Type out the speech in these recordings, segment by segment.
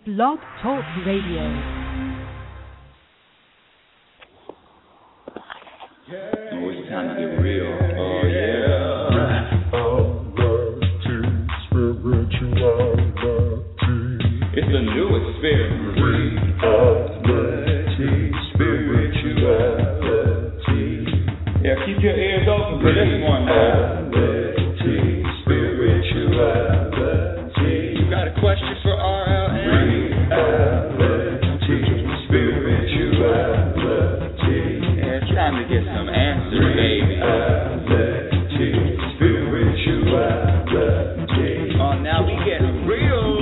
Blog Talk Radio. Oh, it's time to get real. Oh, yeah. It's the new experience. Yeah, keep your ears open for this one, man. You got a question for RLN? Yeah, it's time to get some answers, baby. Oh, now we getting real.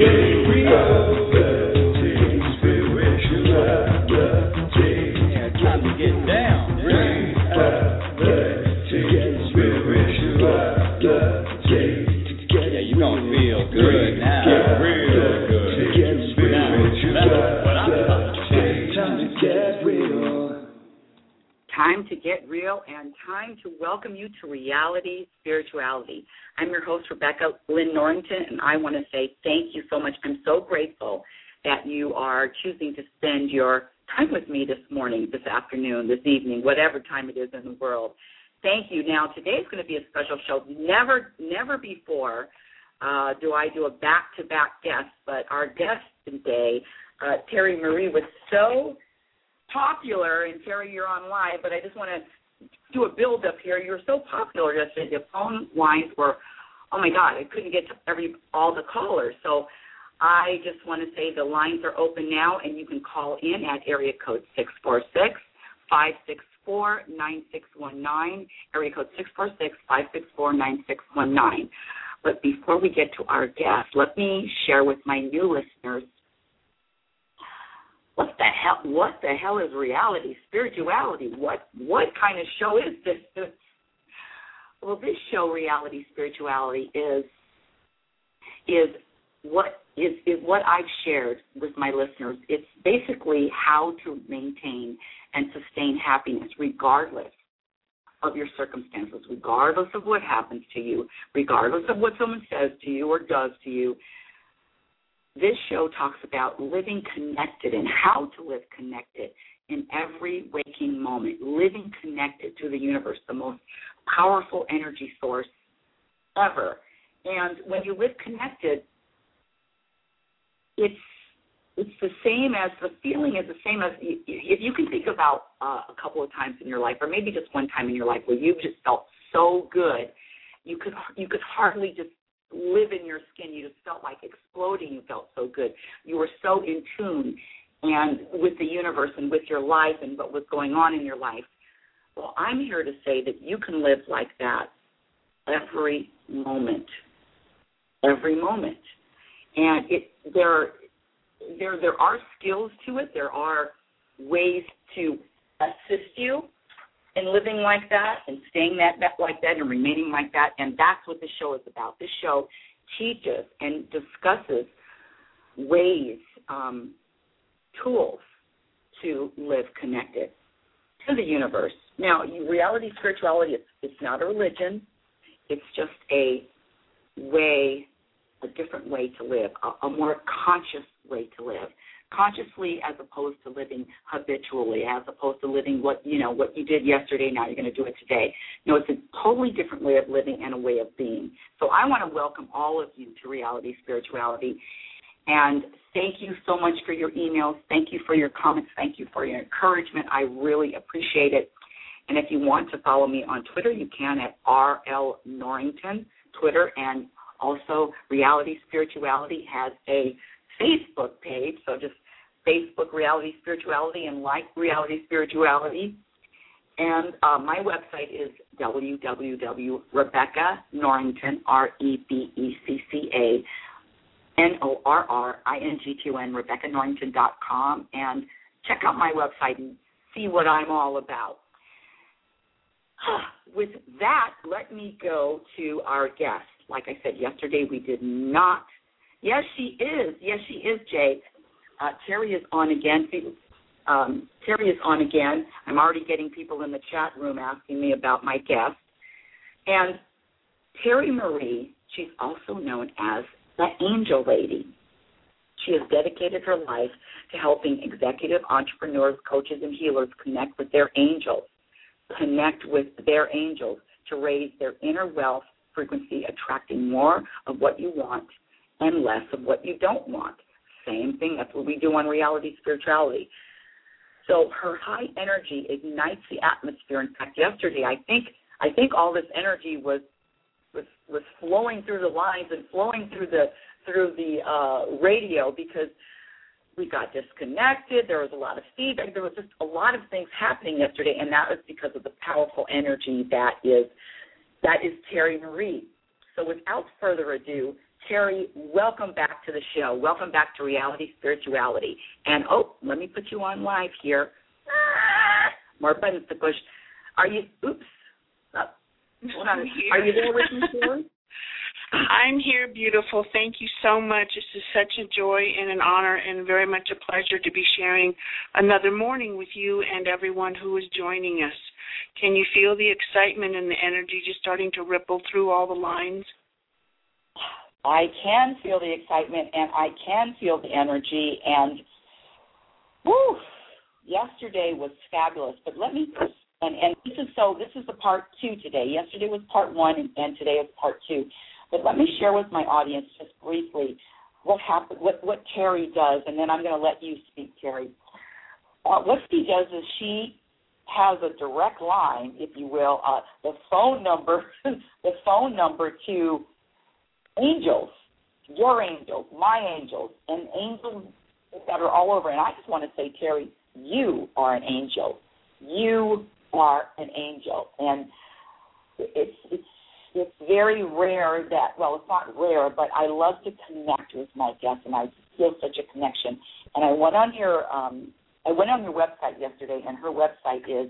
Yeah, time to get down. Yeah, you gonna feel good now. Real good. Now, that's what I'm about to say. Time to get real. Time to get real and time to welcome you to Reality Spirituality. I'm your host, Rebecca Lynn Norrington, and I want to say thank you so much. I'm so grateful that you are choosing to spend your time with me this morning, this afternoon, this evening, whatever time it is in the world. Thank you. Now, today's going to be a special show. Never before do I do a back-to-back guest, but our guest today, Terry Marie, was so popular, and Terry, you're on live, but I just want to do a build-up here. You were so popular yesterday. The phone lines were, oh, my God, I couldn't get to all the callers. So I just want to say the lines are open now, and you can call in at area code 646-564-9619, area code 646-564-9619. But before we get to our guest, let me share with my new listeners, what the hell is reality spirituality? What kind of show is this? Well, this show, Reality Spirituality, is what I've shared with my listeners. It's basically how to maintain and sustain happiness regardless of your circumstances, regardless of what happens to you, regardless of what someone says to you or does to you. This show talks about living connected and how to live connected in every waking moment, living connected to the universe, the most powerful energy source ever. And when you live connected, it's the same as, the feeling is the same as, if you can think about a couple of times in your life, or maybe just one time in your life where you just felt so good, you could hardly just live in your skin. You just felt like exploding. You felt so good. You were so in tune and with the universe and with your life and what was going on in your life. Well, I'm here to say that you can live like that every moment. Every moment. And there are skills to it. There are ways to assist you in living like that and staying like that and remaining like that, and that's what this show is about. This show teaches and discusses ways, tools to live connected to the universe. Now, reality spirituality, it's not a religion. It's just a different way to live, a more conscious way to live. Consciously, as opposed to living habitually, as opposed to living what you did yesterday, now you're going to do it today. No, it's a totally different way of living and a way of being. So I want to welcome all of you to Reality Spirituality, and thank you so much for your emails. Thank you for your comments. Thank you for your encouragement. I really appreciate it. And if you want to follow me on Twitter, you can at RL Norrington, Twitter, and also Reality Spirituality has a Facebook page, so just Facebook Reality Spirituality and like Reality Spirituality. And my website is www.RebeccaNorrington, RebeccaNorrington, RebeccaNorrington.com, and check out my website and see what I'm all about. With that, let me go to our guest. Like I said yesterday, we did not. Yes, she is. Yes, she is, Jay. Terry is on again. Terry is on again. I'm already getting people in the chat room asking me about my guest. And Terry Marie, she's also known as the Angel Lady. She has dedicated her life to helping executive entrepreneurs, coaches, and healers connect with their angels to raise their inner wealth frequency, attracting more of what you want and less of what you don't want. Same thing, that's what we do on Reality Spirituality. So her high energy ignites the atmosphere. In fact, yesterday, I think all this energy was flowing through the lines and flowing through the radio, because we got disconnected. There was a lot of feedback. There was just a lot of things happening yesterday, and that was because of the powerful energy that is Terry Marie. So without further ado, Terry, welcome back to the show. Welcome back to Reality Spirituality. And, let me put you on live here. More buttons to push. Are you, hold on. Are you there with me, Terry? I'm here, beautiful. Thank you so much. This is such a joy and an honor and very much a pleasure to be sharing another morning with you and everyone who is joining us. Can you feel the excitement and the energy just starting to ripple through all the lines? I can feel the excitement, and I can feel the energy, and yesterday was fabulous. But let me, and this is the part 2 today. Yesterday was part 1, and today is part 2. But let me share with my audience just briefly what happened, what Terry does, and then I'm going to let you speak, Terry. What she does is she has a direct line, if you will, the phone number to angels, your angels, my angels, and angels that are all over. And I just want to say, Terry, you are an angel. You are an angel. And it's very rare that, well, it's not rare, but I love to connect with my guests, and I feel such a connection. And I went on your website yesterday, and her website is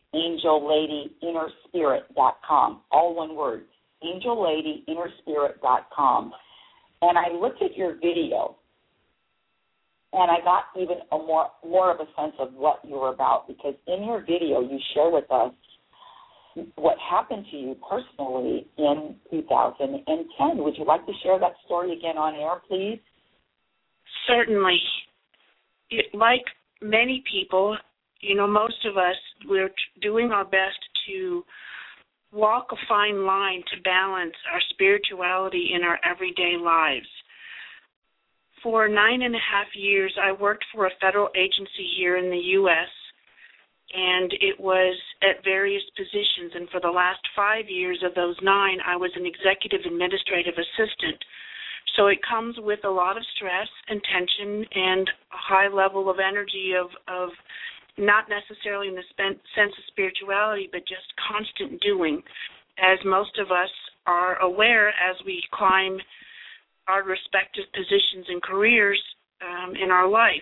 AngelLadyInnerSpirit.com, all one word, AngelLadyInnerSpirit.com. And I looked at your video, and I got even more of a sense of what you were about, because in your video you share with us what happened to you personally in 2010. Would you like to share that story again on air, please? Certainly. Like many people, most of us, we're doing our best to walk a fine line to balance our spirituality in our everyday lives. For 9.5 years, I worked for a federal agency here in the U.S., and it was at various positions. And for the last 5 years of those 9, I was an executive administrative assistant. So it comes with a lot of stress and tension and a high level of energy of not necessarily in the sense of spirituality, but just constant doing, as most of us are aware as we climb our respective positions and careers in our life.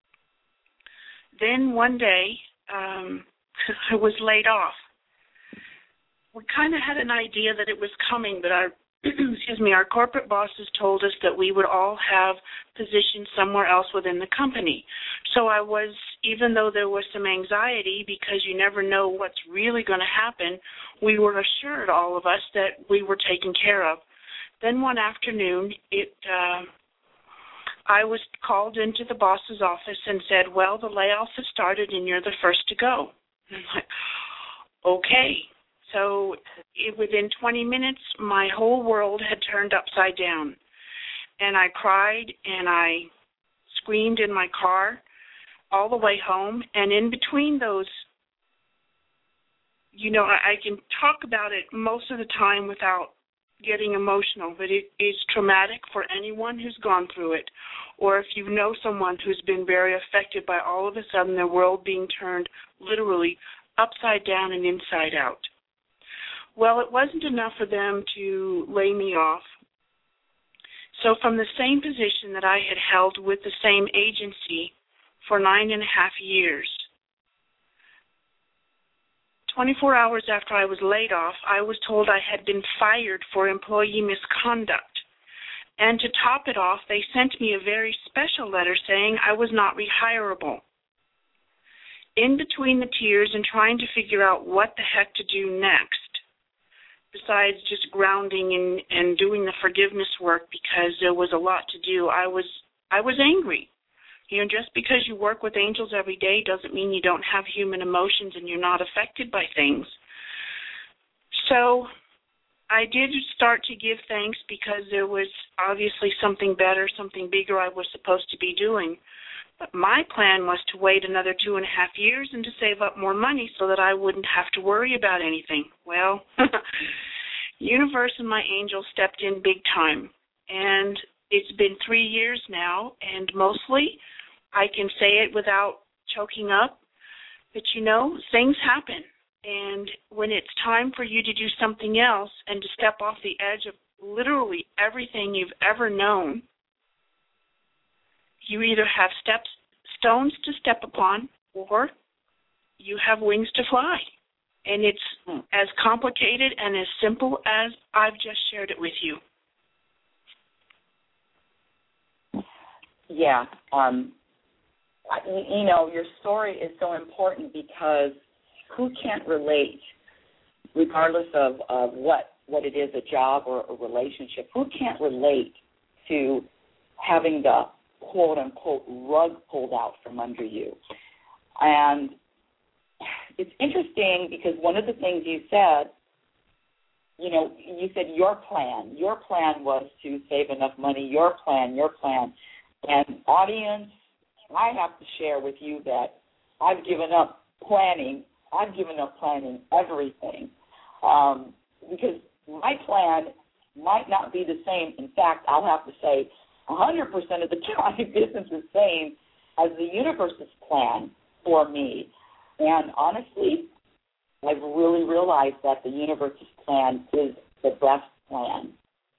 Then one day, I was laid off. We kind of had an idea that it was coming, but our corporate bosses told us that we would all have positions somewhere else within the company. So I was, even though there was some anxiety because you never know what's really going to happen, we were assured, all of us, that we were taken care of. Then one afternoon, I was called into the boss's office and said, well, the layoffs have started and you're the first to go. And I'm like, okay. So within 20 minutes, my whole world had turned upside down. And I cried and I screamed in my car all the way home. And in between those, I can talk about it most of the time without getting emotional, but it is traumatic for anyone who's gone through it, or if you know someone who's been very affected by all of a sudden their world being turned literally upside down and inside out. Well, it wasn't enough for them to lay me off. So from the same position that I had held with the same agency for 9.5 years, 24 hours after I was laid off, I was told I had been fired for employee misconduct. And to top it off, they sent me a very special letter saying I was not rehirable. In between the tears and trying to figure out what the heck to do next, besides just grounding and doing the forgiveness work because there was a lot to do, I was I was angry. Just because you work with angels every day doesn't mean you don't have human emotions and you're not affected by things. So I did start to give thanks because there was obviously something better, something bigger I was supposed to be doing. But my plan was to wait another 2.5 years and to save up more money so that I wouldn't have to worry about anything. Well, universe and my angel stepped in big time. And it's been 3 years now, and mostly I can say it without choking up, but things happen. And when it's time for you to do something else and to step off the edge of literally everything you've ever known, you either have stones to step upon or you have wings to fly. And it's as complicated and as simple as I've just shared it with you. Yeah. Your story is so important because who can't relate, regardless of what it is, a job or a relationship, who can't relate to having the quote-unquote rug pulled out from under you? And it's interesting because one of the things you said, you said your plan was to save enough money, your plan. And audience, I have to share with you that I've given up planning everything because my plan might not be the same. In fact, I'll have to say 100% of the time business is the same as the universe's plan for me. And honestly, I've really realized that the universe's plan is the best plan.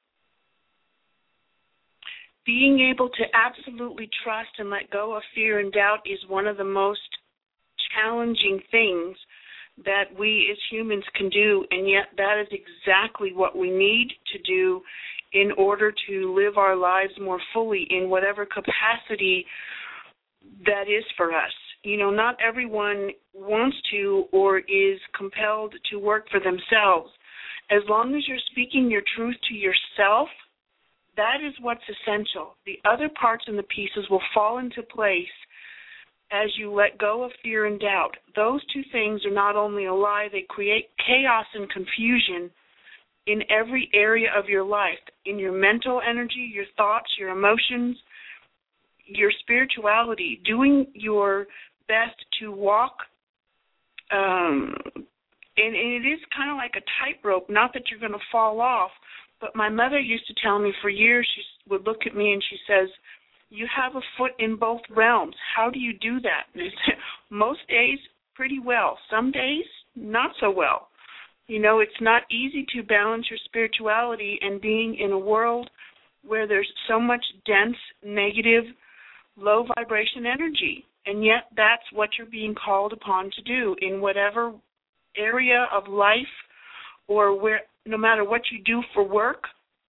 Being able to absolutely trust and let go of fear and doubt is one of the most challenging things that we as humans can do, and yet that is exactly what we need to do in order to live our lives more fully in whatever capacity that is for us. Not everyone wants to or is compelled to work for themselves. As long as you're speaking your truth to yourself, that is what's essential. The other parts and the pieces will fall into place as you let go of fear and doubt. Those two things are not only a lie, they create chaos and confusion in every area of your life, in your mental energy, your thoughts, your emotions, your spirituality, doing your best to walk. And it is kind of like a tightrope, not that you're going to fall off, but my mother used to tell me for years, she would look at me and she says, you have a foot in both realms. How do you do that? And I said, most days, pretty well. Some days, not so well. It's not easy to balance your spirituality and being in a world where there's so much dense, negative, low vibration energy. And yet that's what you're being called upon to do in whatever area of life or where, no matter what you do for work.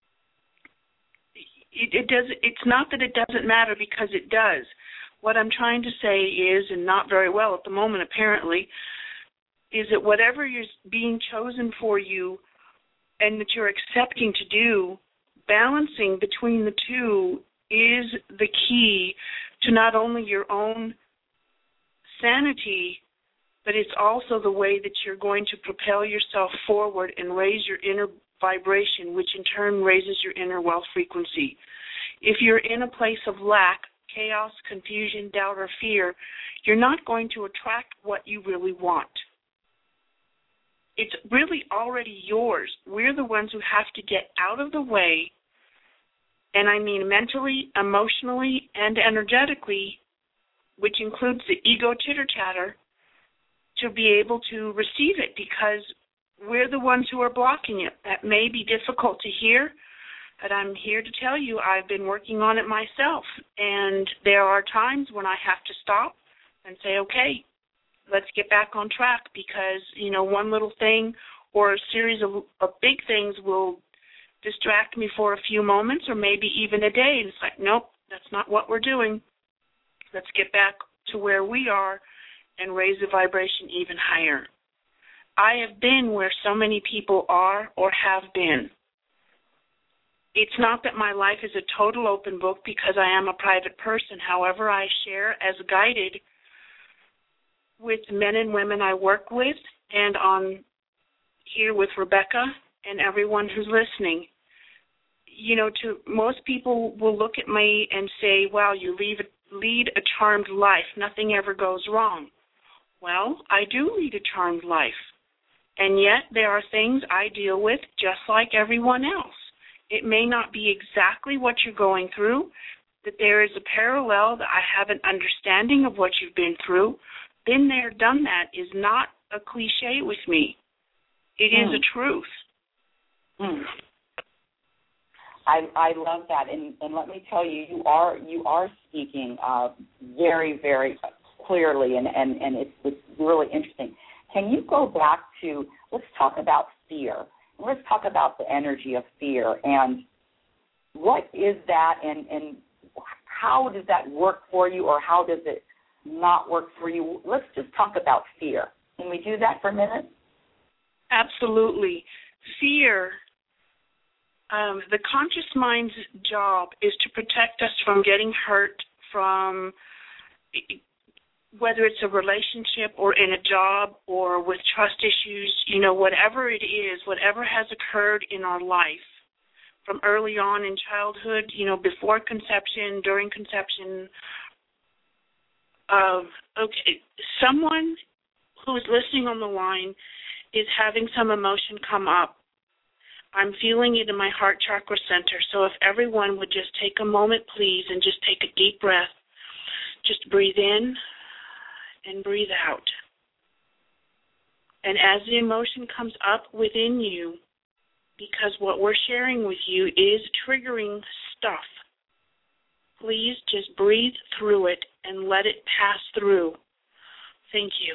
It's not that it doesn't matter, because it does. What I'm trying to say is, and not very well at the moment apparently, is that whatever is being chosen for you and that you're accepting to do, balancing between the two is the key to not only your own sanity, but it's also the way that you're going to propel yourself forward and raise your inner vibration, which in turn raises your inner wealth frequency. If you're in a place of lack, chaos, confusion, doubt, or fear, you're not going to attract what you really want. It's really already yours. We're the ones who have to get out of the way, and I mean mentally, emotionally, and energetically, which includes the ego chitter-chatter, to be able to receive it, because we're the ones who are blocking it. That may be difficult to hear, but I'm here to tell you I've been working on it myself, and there are times when I have to stop and say, okay, let's get back on track, because, one little thing or a series of big things will distract me for a few moments or maybe even a day, and it's like, nope, that's not what we're doing. Let's get back to where we are and raise the vibration even higher. I have been where so many people are or have been. It's not that my life is a total open book because I am a private person. However, I share as guided with men and women I work with and on here with Rebecca and everyone who's listening. You know, to most people will look at me and say, wow, you lead a charmed life. Nothing ever goes wrong. Well, I do lead a charmed life. And yet there are things I deal with just like everyone else. It may not be exactly what you're going through, that there is a parallel, that I have an understanding of what you've been through. Been there, done that is not a cliche with me. It is a truth. I love that, and let me tell you, you are speaking very, very clearly, and it's really interesting. Can you go back to, let's talk about fear. Let's talk about the energy of fear, and what is that, and how does that work for you, or how does it not work for you? Let's just talk about fear. Can we do that for a minute? Absolutely. Fear, the conscious mind's job is to protect us from getting hurt, from whether it's a relationship or in a job or with trust issues, you know, whatever it is, whatever has occurred in our life from early on in childhood, you know, before conception, during conception. Someone who is listening on the line is having some emotion come up. I'm feeling it in my heart chakra center. So if everyone would just take a moment, please, and just take a deep breath. Just breathe in and breathe out. And as the emotion comes up within you, because what we're sharing with you is triggering stuff, please just breathe through it and let it pass through. Thank you.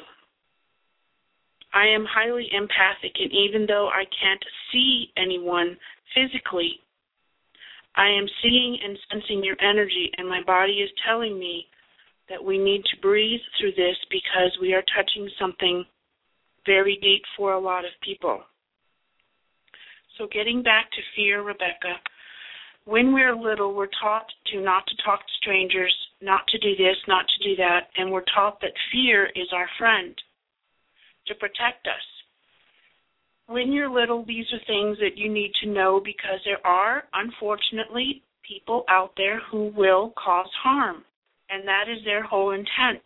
I am highly empathic, and even though I can't see anyone physically, I am seeing and sensing your energy, and my body is telling me that we need to breathe through this because we are touching something very deep for a lot of people. So getting back to fear, Rebecca, when we're little, we're taught not to talk to strangers, not to do this, not to do that, and we're taught that fear is our friend to protect us. When you're little, these are things that you need to know because there are, unfortunately, people out there who will cause harm, and that is their whole intent.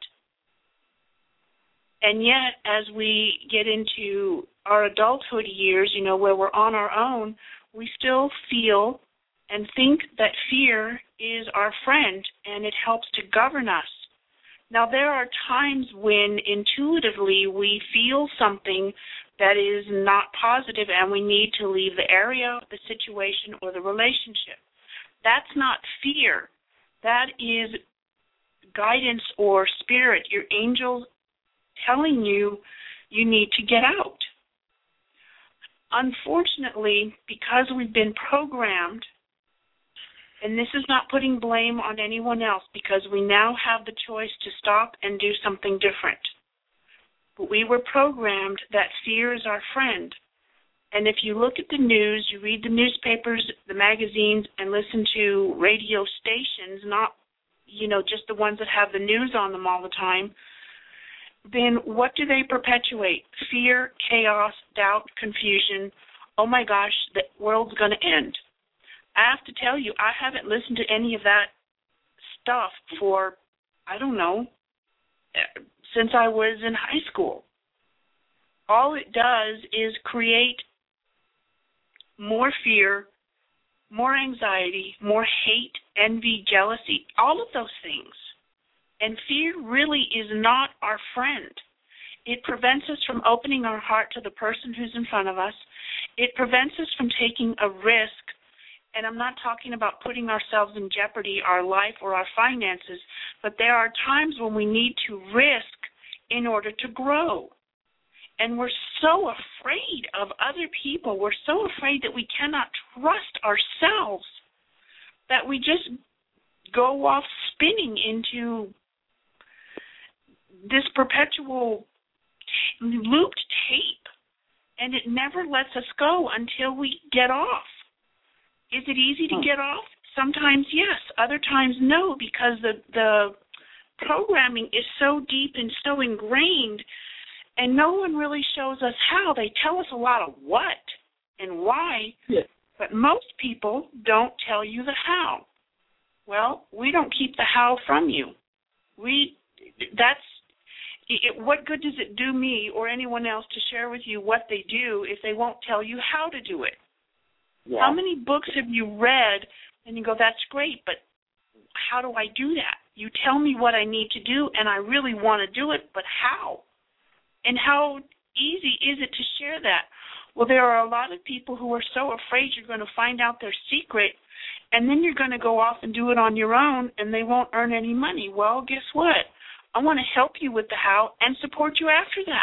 And yet, as we get into our adulthood years, you know, where we're on our own, we still feel and think that fear is our friend and it helps to govern us. Now, there are times when intuitively we feel something that is not positive and we need to leave the area, the situation, or the relationship. That's not fear. That is guidance or spirit, your angel telling you you need to get out. Unfortunately, because we've been programmed, and this is not putting blame on anyone else because we now have the choice to stop and do something different. But we were programmed that fear is our friend. And if you look at the news, you read the newspapers, the magazines, and listen to radio stations, not, you know, just the ones that have the news on them all the time, then what do they perpetuate? Fear, chaos, doubt, confusion. Oh my gosh, the world's going to end. I have to tell you, I haven't listened to any of that stuff for, I don't know, since I was in high school. All it does is create more fear, more anxiety, more hate, envy, jealousy, all of those things. And fear really is not our friend. It prevents us from opening our heart to the person who's in front of us. It prevents us from taking a risk. And I'm not talking about putting ourselves in jeopardy, our life or our finances, but there are times when we need to risk in order to grow. And we're so afraid of other people. We're so afraid that we cannot trust ourselves that we just go off spinning into this perpetual looped tape. And it never lets us go until we get off. Is it easy to get off? Sometimes yes, other times no, because the programming is so deep and so ingrained, and no one really shows us how. They tell us a lot of what and why, but most people don't tell you the how. Well, we don't keep the how from you. What good does it do me or anyone else to share with you what they do if they won't tell you how to do it? Yeah. How many books have you read and you go, that's great, but how do I do that? You tell me what I need to do, and I really want to do it, but how? And how easy is it to share that? Well, there are a lot of people who are so afraid you're going to find out their secret, and then you're going to go off and do it on your own, and they won't earn any money. Well, guess what? I want to help you with the how and support you after that.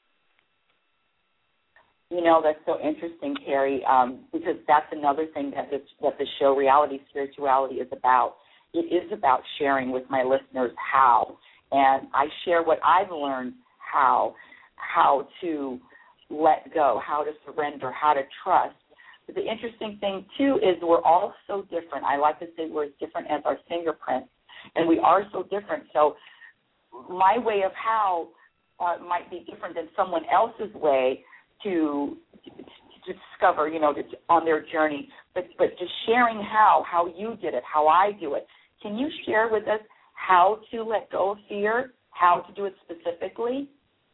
You know, that's so interesting, Terry, because that's another thing that the show Reality Spirituality is about. It is about sharing with my listeners how, and I share what I've learned how to let go, how to surrender, how to trust. But the interesting thing, too, is we're all so different. I like to say we're as different as our fingerprints, and we are so different. So my way of how might be different than someone else's way to discover, on their journey. But just sharing how you did it, how I do it. Can you share with us how to let go of fear, how to do it specifically?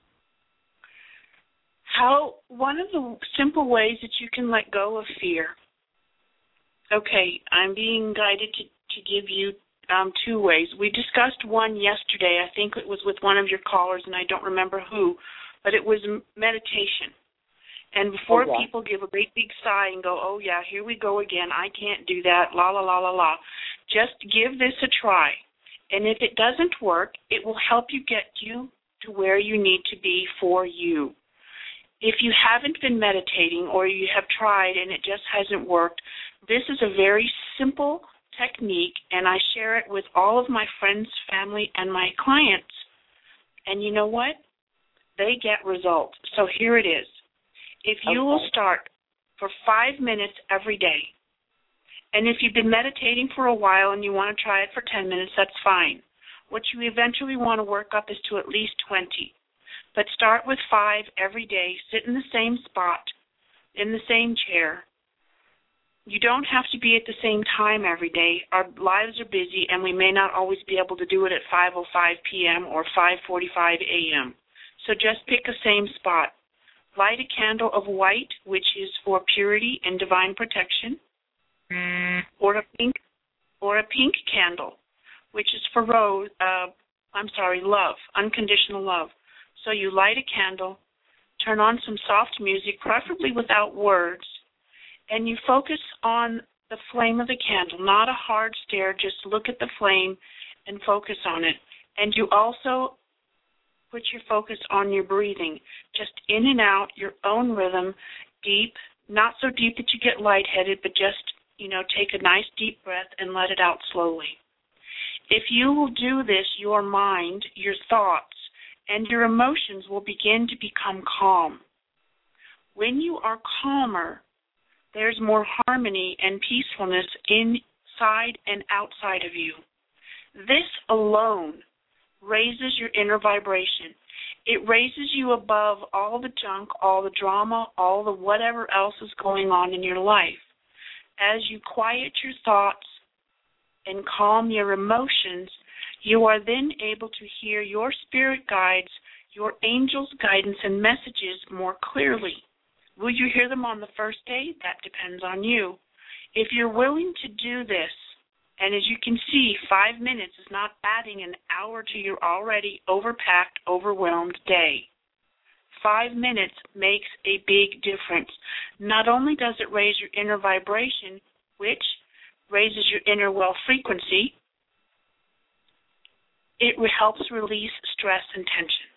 One of the simple ways that you can let go of fear. Okay, I'm being guided to give you two ways. We discussed one yesterday. I think it was with one of your callers, and I don't remember who, but it was meditation. And before people give a great big sigh and go, oh, yeah, here we go again, I can't do that, la, la, la, la, la, just give this a try. And if it doesn't work, it will help you get you to where you need to be for you. If you haven't been meditating or you have tried and it just hasn't worked, this is a very simple technique, and I share it with all of my friends, family, and my clients. And you know what? They get results. So here it is. If you will start for 5 minutes every day, and if you've been meditating for a while and you want to try it for 10 minutes, that's fine. What you eventually want to work up is to at least 20. But start with 5 every day. Sit in the same spot, in the same chair. You don't have to be at the same time every day. Our lives are busy, and we may not always be able to do it at 5:05 p.m. or 5:45 a.m. So just pick a same spot. Light a candle of white, which is for purity and divine protection, or a pink candle, which is for love, unconditional love. So you light a candle, turn on some soft music, preferably without words, and you focus on the flame of the candle, not a hard stare, just look at the flame and focus on it. And you also put your focus on your breathing, just in and out, your own rhythm, deep, not so deep that you get lightheaded, but just, take a nice deep breath and let it out slowly. If you will do this, your mind, your thoughts, and your emotions will begin to become calm. When you are calmer, there's more harmony and peacefulness inside and outside of you. This alone raises your inner vibration. It raises you above all the junk, all the drama, all the whatever else is going on in your life. As you quiet your thoughts and calm your emotions, you are then able to hear your spirit guides, your angels' guidance and messages more clearly. Will you hear them on the first day? That depends on you. If you're willing to do this, and as you can see, 5 minutes is not adding an hour to your already overpacked, overwhelmed day. 5 minutes makes a big difference. Not only does it raise your inner vibration, which raises your inner well frequency, it helps release stress and tension.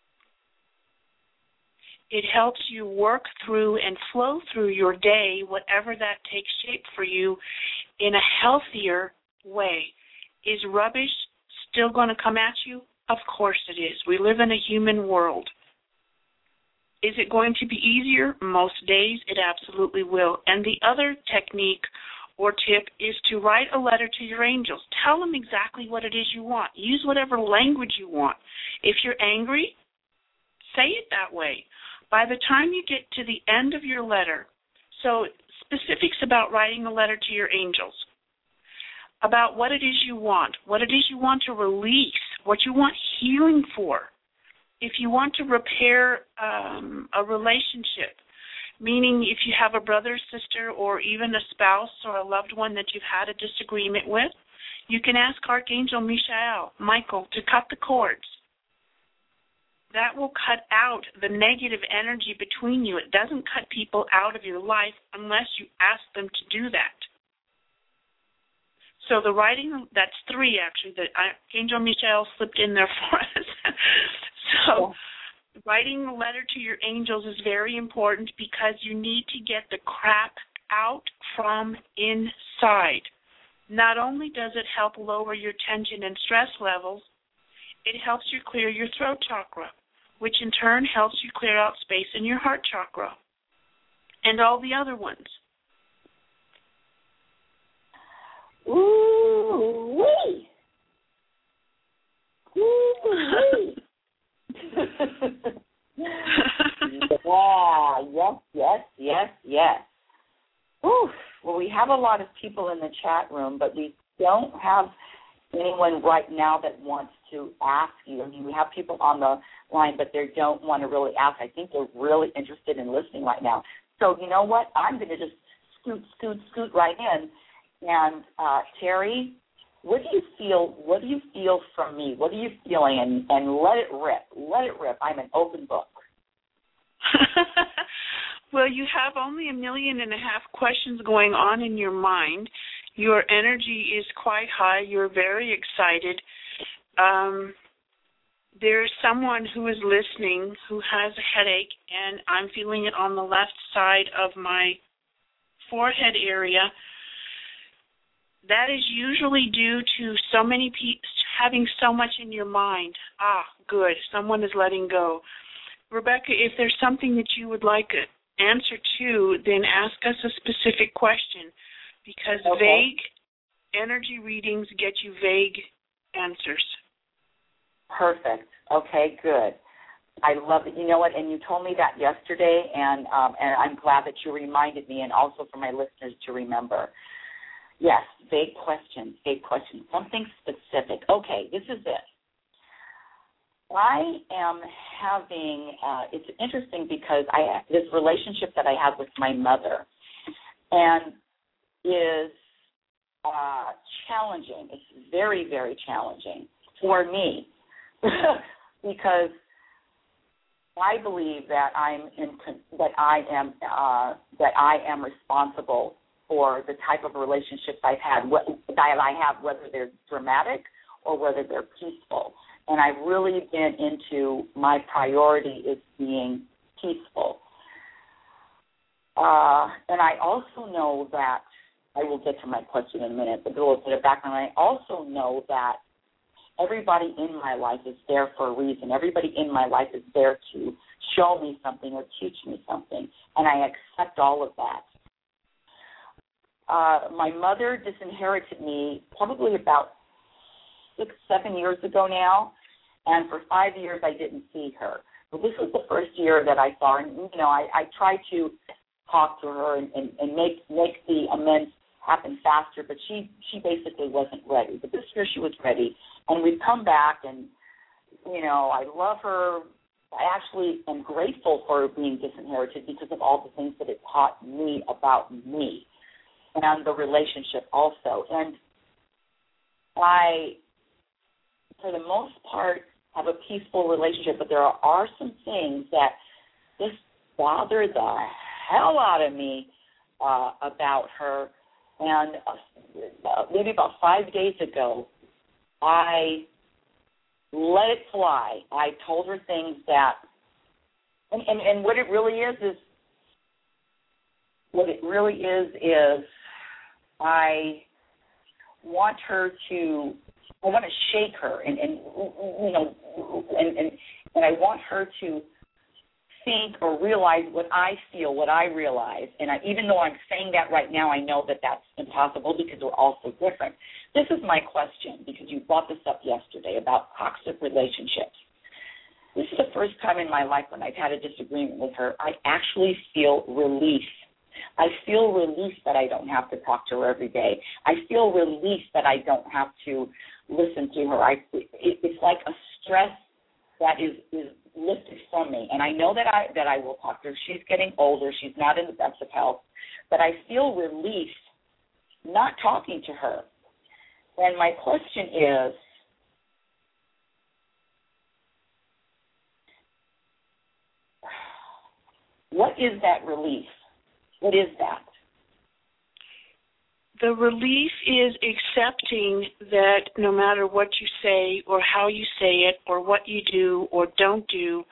It helps you work through and flow through your day, whatever that takes shape for you, in a healthier way. Is rubbish still going to come at you? Of course it is. We live in a human world. Is it going to be easier? Most days it absolutely will. And the other technique or tip is to write a letter to your angels. Tell them exactly what it is you want. Use whatever language you want. If you're angry, say it that way. By the time you get to the end of your letter, so specifics about writing a letter to your angels, about what it is you want to release, what you want healing for. If you want to repair a relationship, meaning if you have a brother, sister, or even a spouse or a loved one that you've had a disagreement with, you can ask Archangel Michael, to cut the cords. That will cut out the negative energy between you. It doesn't cut people out of your life unless you ask them to do that. So the writing, that's 3 actually, that Archangel Michael slipped in there for us. So writing a letter to your angels is very important because you need to get the crap out from inside. Not only does it help lower your tension and stress levels, it helps you clear your throat chakra, which in turn helps you clear out space in your heart chakra and all the other ones. Ooh-wee. Ooh-wee. Yes. Ooh. Well, we have a lot of people in the chat room, but we don't have anyone right now that wants to ask you. I mean, we have people on the line, but they don't want to really ask. I think they're really interested in listening right now. So you know what? I'm going to just scoot right in. And Terry, what do you feel? What do you feel from me? What are you feeling? And let it rip. Let it rip. I'm an open book. Well, you have only 1.5 million questions going on in your mind. Your energy is quite high. You're very excited. There's someone who is listening who has a headache, and I'm feeling it on the left side of my forehead area. That is usually due to so many people having so much in your mind. Good. Someone is letting go. Rebecca, if there's something that you would like an answer to, then ask us a specific question, because vague energy readings get you vague answers. Perfect. Okay, good. I love it. You know what? And you told me that yesterday, and I'm glad that you reminded me, and also for my listeners to remember. Yes, vague questions, something specific. Okay, this is it. I am having, it's interesting because this relationship that I have with my mother and is challenging. It's very, very challenging for me because I believe that I am responsible for the type of relationships I've had, whether they're dramatic or whether they're peaceful. And I've really been into my priority is being peaceful. And I also know that, I will get to my question in a minute, but a little bit of background. I also know that everybody in my life is there for a reason. Everybody in my life is there to show me something or teach me something, and I accept all of that. My mother disinherited me probably about 6-7 years ago now, and for 5 years I didn't see her. But this was the first year that I saw her, and I tried to talk to her and make the amends happen faster, but she basically wasn't ready. But this year she was ready, and we've come back, and I love her. I actually am grateful for being disinherited because of all the things that it taught me about me and the relationship also. And I, for the most part, have a peaceful relationship, but there are some things that just bother the hell out of me about her. And maybe about 5 days ago, I let it fly. I told her things that, and what it really is I want her to, I want to shake her, and I want her to think or realize what I feel, what I realize. And even though I'm saying that right now, I know that that's impossible because we're all so different. This is my question, because you brought this up yesterday about toxic relationships. This is the first time in my life when I've had a disagreement with her, I actually feel relief. I feel relief that I don't have to talk to her every day. I feel relief that I don't have to listen to her. It's like a stress that is lifted from me. And I know that I will talk to her. She's getting older. She's not in the best of health. But I feel relief not talking to her. And my question is, what is that relief? What is that? The relief is accepting that no matter what you say or how you say it or what you do or don't do,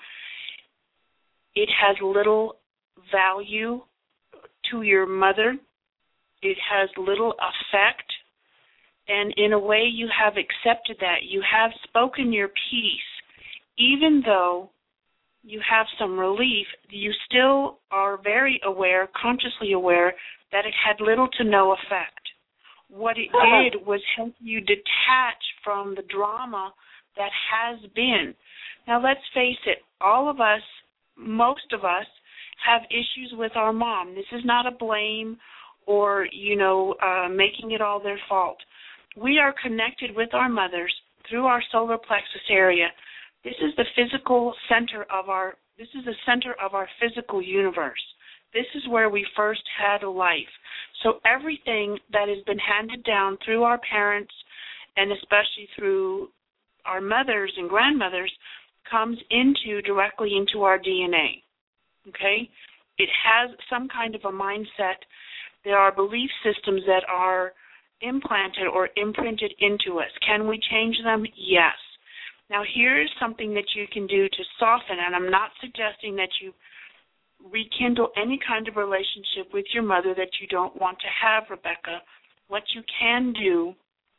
it has little value to your mother. It has little effect. And in a way, you have accepted that. You have spoken your piece. Even though you have some relief, you still are very aware, consciously aware, that it had little to no effect. What it did was help you detach from the drama that has been. Now, let's face it, all of us, most of us, have issues with our mom. This is not a blame or, making it all their fault. We are connected with our mothers through our solar plexus area. This is the physical center of our physical universe. This is where we first had a life. So everything that has been handed down through our parents and especially through our mothers and grandmothers comes directly into our DNA. Okay? It has some kind of a mindset. There are belief systems that are implanted or imprinted into us. Can we change them? Yes. Now, here's something that you can do to soften, and I'm not suggesting that you rekindle any kind of relationship with your mother that you don't want to have, Rebecca. What you can do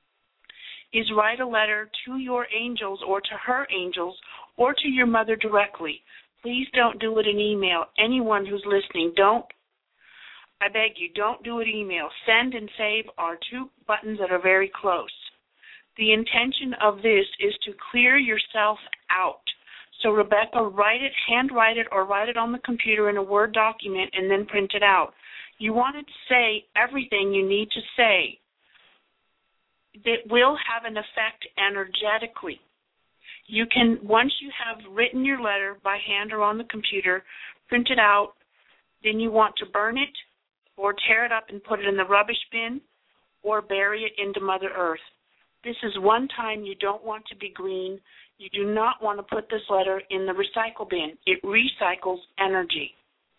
is write a letter to your angels or to her angels or to your mother directly. Please don't do it in email. Anyone who's listening, I beg you, don't do it email. Send and save are two buttons that are very close. The intention of this is to clear yourself out. So, Rebecca, handwrite it, or write it on the computer in a Word document and then print it out. You want to say everything you need to say. That will have an effect energetically. You can, once you have written your letter by hand or on the computer, print it out, then you want to burn it or tear it up and put it in the rubbish bin or bury it into Mother Earth. This is one time you don't want to be green. You do not want to put this letter in the recycle bin. It recycles energy.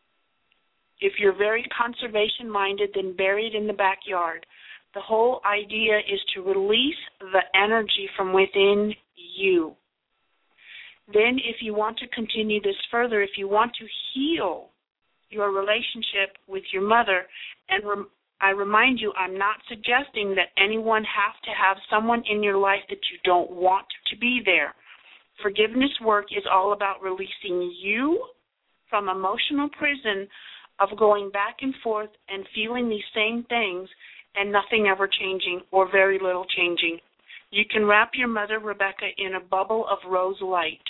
If you're very conservation-minded, then bury it in the backyard. The whole idea is to release the energy from within you. Then if you want to continue this further, if you want to heal your relationship with your mother, and I remind you, I'm not suggesting that anyone has to have someone in your life that you don't want to be there. Forgiveness work is all about releasing you from emotional prison of going back and forth and feeling these same things and nothing ever changing or very little changing. You can wrap your mother, Rebecca, in a bubble of rose light.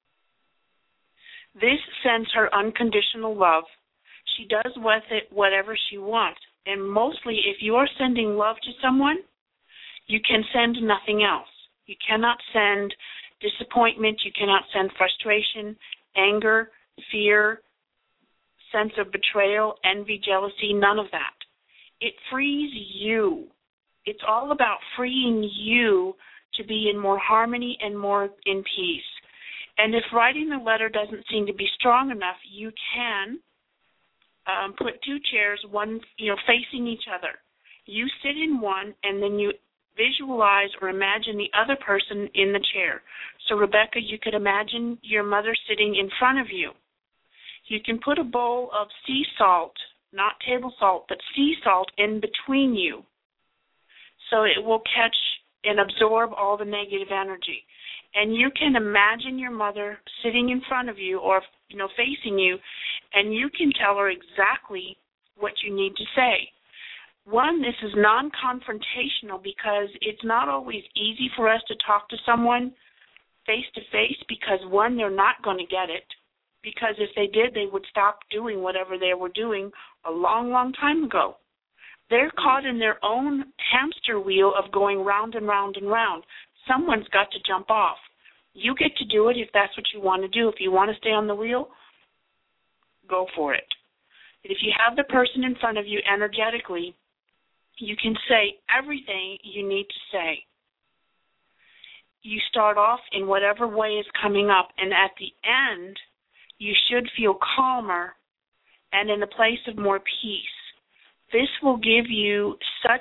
This sends her unconditional love. She does with it whatever she wants. And mostly, if you are sending love to someone, you can send nothing else. You cannot send disappointment. You cannot send frustration, anger, fear, sense of betrayal, envy, jealousy, none of that. It frees you. It's all about freeing you to be in more harmony and more in peace. And if writing the letter doesn't seem to be strong enough, you can put two chairs, one facing each other. You sit in one, and then you visualize or imagine the other person in the chair. So, Rebecca, you could imagine your mother sitting in front of you. You can put a bowl of sea salt, not table salt, but sea salt in between you, so it will catch and absorb all the negative energy. And you can imagine your mother sitting in front of you or, facing you, and you can tell her exactly what you need to say. One, this is non-confrontational because it's not always easy for us to talk to someone face-to-face because, one, they're not going to get it, because if they did, they would stop doing whatever they were doing a long, long time ago. They're caught in their own hamster wheel of going round and round and round. Someone's got to jump off. You get to do it if that's what you want to do. If you want to stay on the wheel, go for it. But if you have the person in front of you energetically, you can say everything you need to say. You start off in whatever way is coming up, and at the end, you should feel calmer and in a place of more peace. This will give you such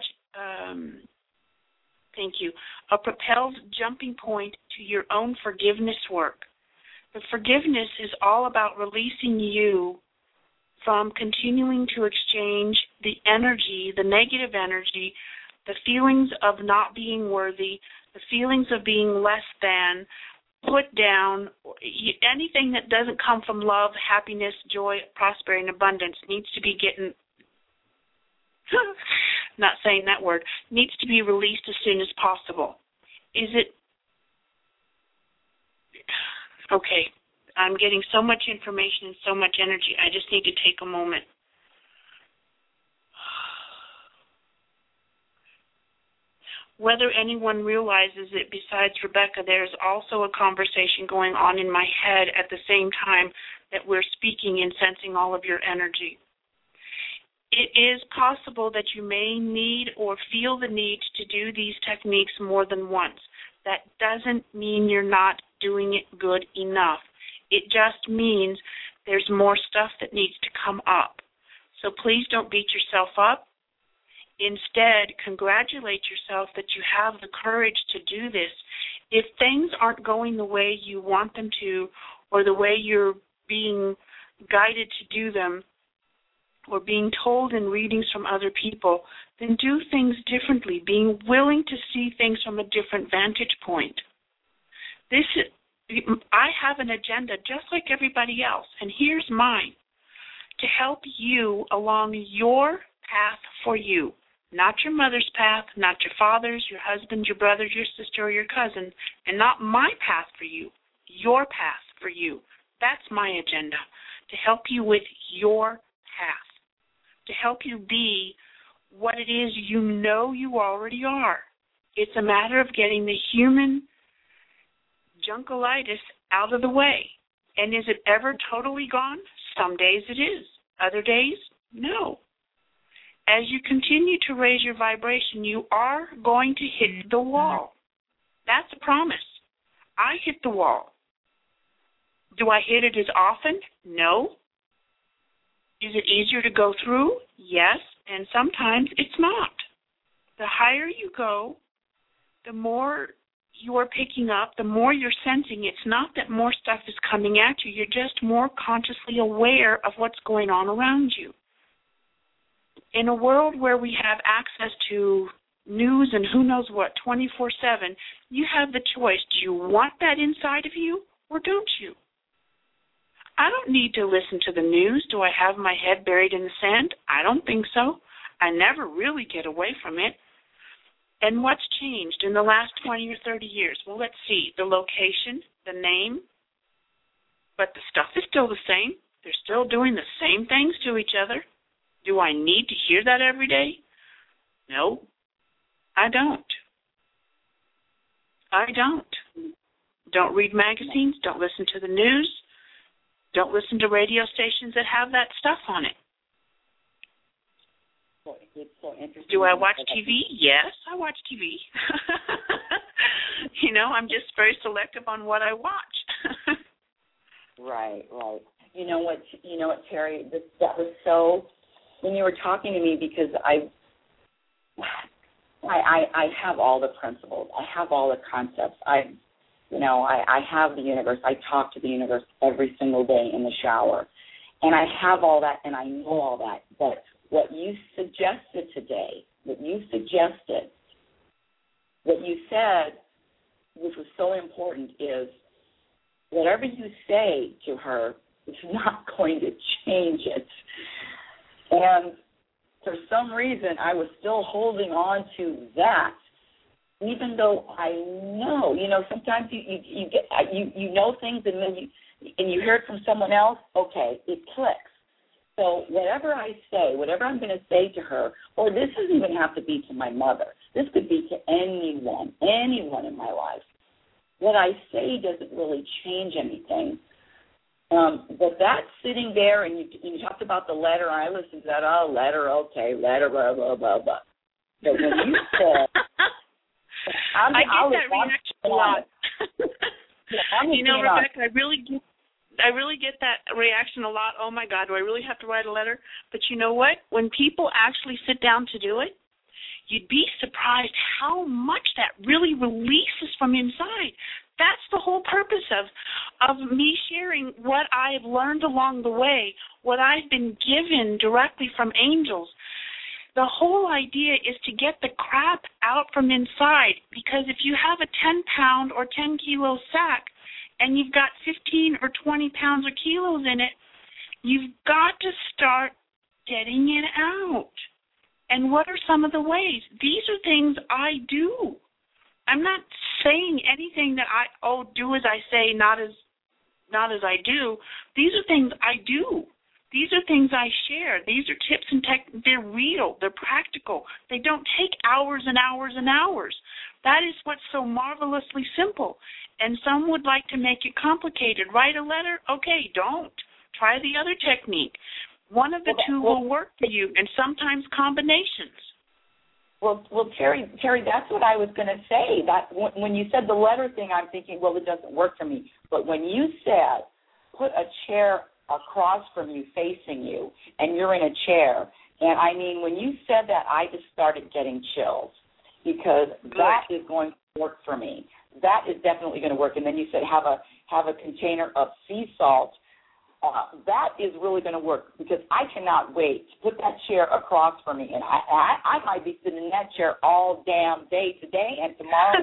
a propelled jumping point to your own forgiveness work. The forgiveness is all about releasing you from continuing to exchange the energy, the negative energy, the feelings of not being worthy, the feelings of being less than, put down. Anything that doesn't come from love, happiness, joy, prosperity, and abundance needs to be getting not saying that word, needs to be released as soon as possible. Is it okay? I'm getting so much information and so much energy. I just need to take a moment. Whether anyone realizes it besides Rebecca, there's also a conversation going on in my head at the same time that we're speaking and sensing all of your energy. It is possible that you may need or feel the need to do these techniques more than once. That doesn't mean you're not doing it good enough. It just means there's more stuff that needs to come up. So please don't beat yourself up. Instead, congratulate yourself that you have the courage to do this. If things aren't going the way you want them to, or the way you're being guided to do them, or being told in readings from other people, then do things differently, being willing to see things from a different vantage point. I have an agenda just like everybody else, and here's mine, to help you along your path for you, not your mother's path, not your father's, your husband, your brother, your sister, or your cousin, and not my path for you, your path for you. That's my agenda, to help you with your path, to help you be what it is you know you already are. It's a matter of getting the human junkalitis out of the way. And is it ever totally gone? Some days it is. Other days, no. As you continue to raise your vibration, you are going to hit the wall. That's a promise. I hit the wall. Do I hit it as often? No. Is it easier to go through? Yes, and sometimes it's not. The higher you go, the more you're picking up, the more you're sensing. It's not that more stuff is coming at you. You're just more consciously aware of what's going on around you. In a world where we have access to news and who knows what 24/7, you have the choice. Do you want that inside of you or don't you? I don't need to listen to the news. Do I have my head buried in the sand? I don't think so. I never really get away from it. And what's changed in the last 20 or 30 years? Well, let's see. The location, the name, but the stuff is still the same. They're still doing the same things to each other. Do I need to hear that every day? No, I don't. I don't. Don't read magazines. Don't listen to the news. Don't listen to radio stations that have that stuff on it. It's so interesting. Do I watch TV? Yes, I watch TV. I'm just very selective on what I watch. Right. You know what, Terry? That was so. When you were talking to me, because I have all the principles. I have all the concepts. I have the universe. I talk to the universe every single day in the shower. And I have all that, and I know all that. But what you suggested today, what you said which was so important, is whatever you say to her is not going to change it. And for some reason, I was still holding on to that, even though I know, sometimes you get you know things and then you hear it from someone else. Okay, it clicks. So whatever I say, whatever I'm going to say to her, or this doesn't even have to be to my mother. This could be to anyone in my life. What I say doesn't really change anything. But that's sitting there, and you talked about the letter. I listened to that. Oh, letter, okay, letter, blah, blah, blah, blah. But when you said, I get that reaction a lot. Rebecca, I really get that reaction a lot. Oh, my God, do I really have to write a letter? But you know what? When people actually sit down to do it, you'd be surprised how much that really releases from inside. That's the whole purpose of me sharing what I've learned along the way, what I've been given directly from angels. The whole idea is to get the crap out from inside, because if you have a 10-pound or 10-kilo sack and you've got 15 or 20 pounds or kilos in it, you've got to start getting it out. And what are some of the ways? These are things I do. I'm not saying anything that do as I say, not as I do. These are things I do. These are things I share. These are tips and they're real. They're practical. They don't take hours and hours and hours. That is what's so marvelously simple. And some would like to make it complicated. Write a letter? Okay, don't. Try the other technique. One of the two will work for you, and sometimes combinations. Well, Terry, that's what I was going to say. That when you said the letter thing, I'm thinking, well, it doesn't work for me. But when you said put a chair across from you, facing you, and you're in a chair, and I mean, when you said that, I just started getting chills, because that is going to work for me. That is definitely going to work. And then you said have a container of sea salt. That is really going to work, because I cannot wait to put that chair across from me. And I might be sitting in that chair all damn day today and tomorrow.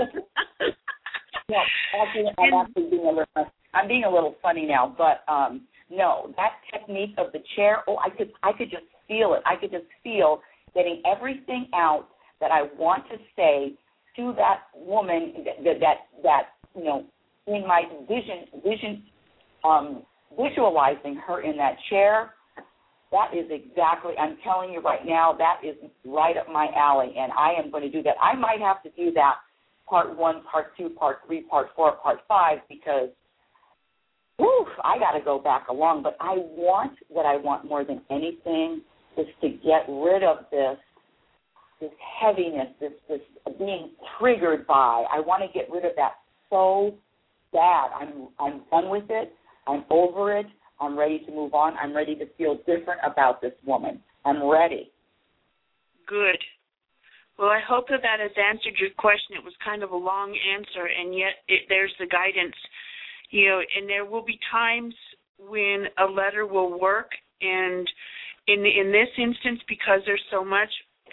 And I'm being a little funny now, but no, that technique of the chair, I could just feel it. I could just feel getting everything out that I want to say to that woman that in my vision, visualizing her in that chair. That is exactly, I'm telling you right now, that is right up my alley, and I am going to do that. I might have to do that part 1, part 2, part 3, part 4, part 5, because I got to go back along. But what I want more than anything is to get rid of this heaviness, this being triggered by. I want to get rid of that so bad. I'm done with it. I'm over it. I'm ready to move on. I'm ready to feel different about this woman. I'm ready. Good. Well, I hope that has answered your question. It was kind of a long answer, and yet there's the guidance. And there will be times when a letter will work, and in this instance, because there's so much,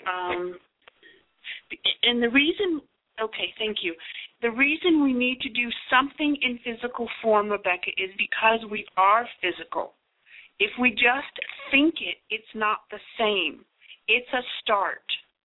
and the reason, okay, thank you. The reason we need to do something in physical form, Rebecca, is because we are physical. If we just think it, it's not the same. It's a start.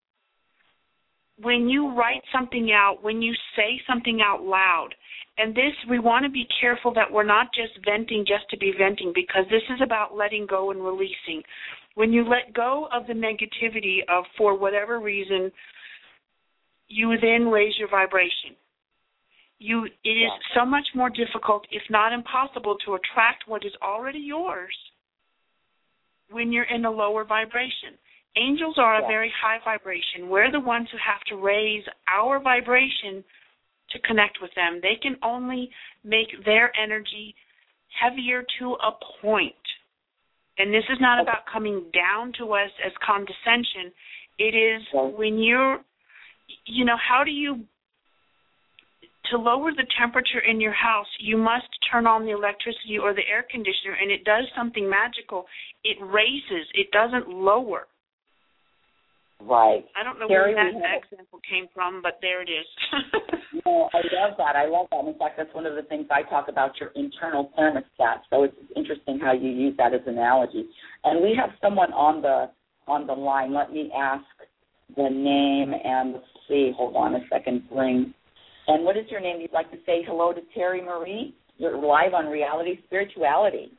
When you write something out, when you say something out loud, and this, we want to be careful that we're not just venting just to be venting, because this is about letting go and releasing. When you let go of the negativity of, for whatever reason, you then raise your vibration. It is so much more difficult, if not impossible, to attract what is already yours when you're in a lower vibration. Angels are a very high vibration. We're the ones who have to raise our vibration to connect with them. They can only make their energy heavier to a point. And this is not about coming down to us as condescension. It is when you're, how do you, to lower the temperature in your house, you must turn on the electricity or the air conditioner, and it does something magical. It raises. It doesn't lower. Right. I don't know where that example came from, but there it is. No, I love that. In fact, that's one of the things I talk about, your internal thermostat. So it's interesting how you use that as an analogy. And we have someone on the line. Let me ask the name and let's see. Hold on a second. And what is your name? You'd like to say hello to Terry Marie? You're live on Reality Spirituality.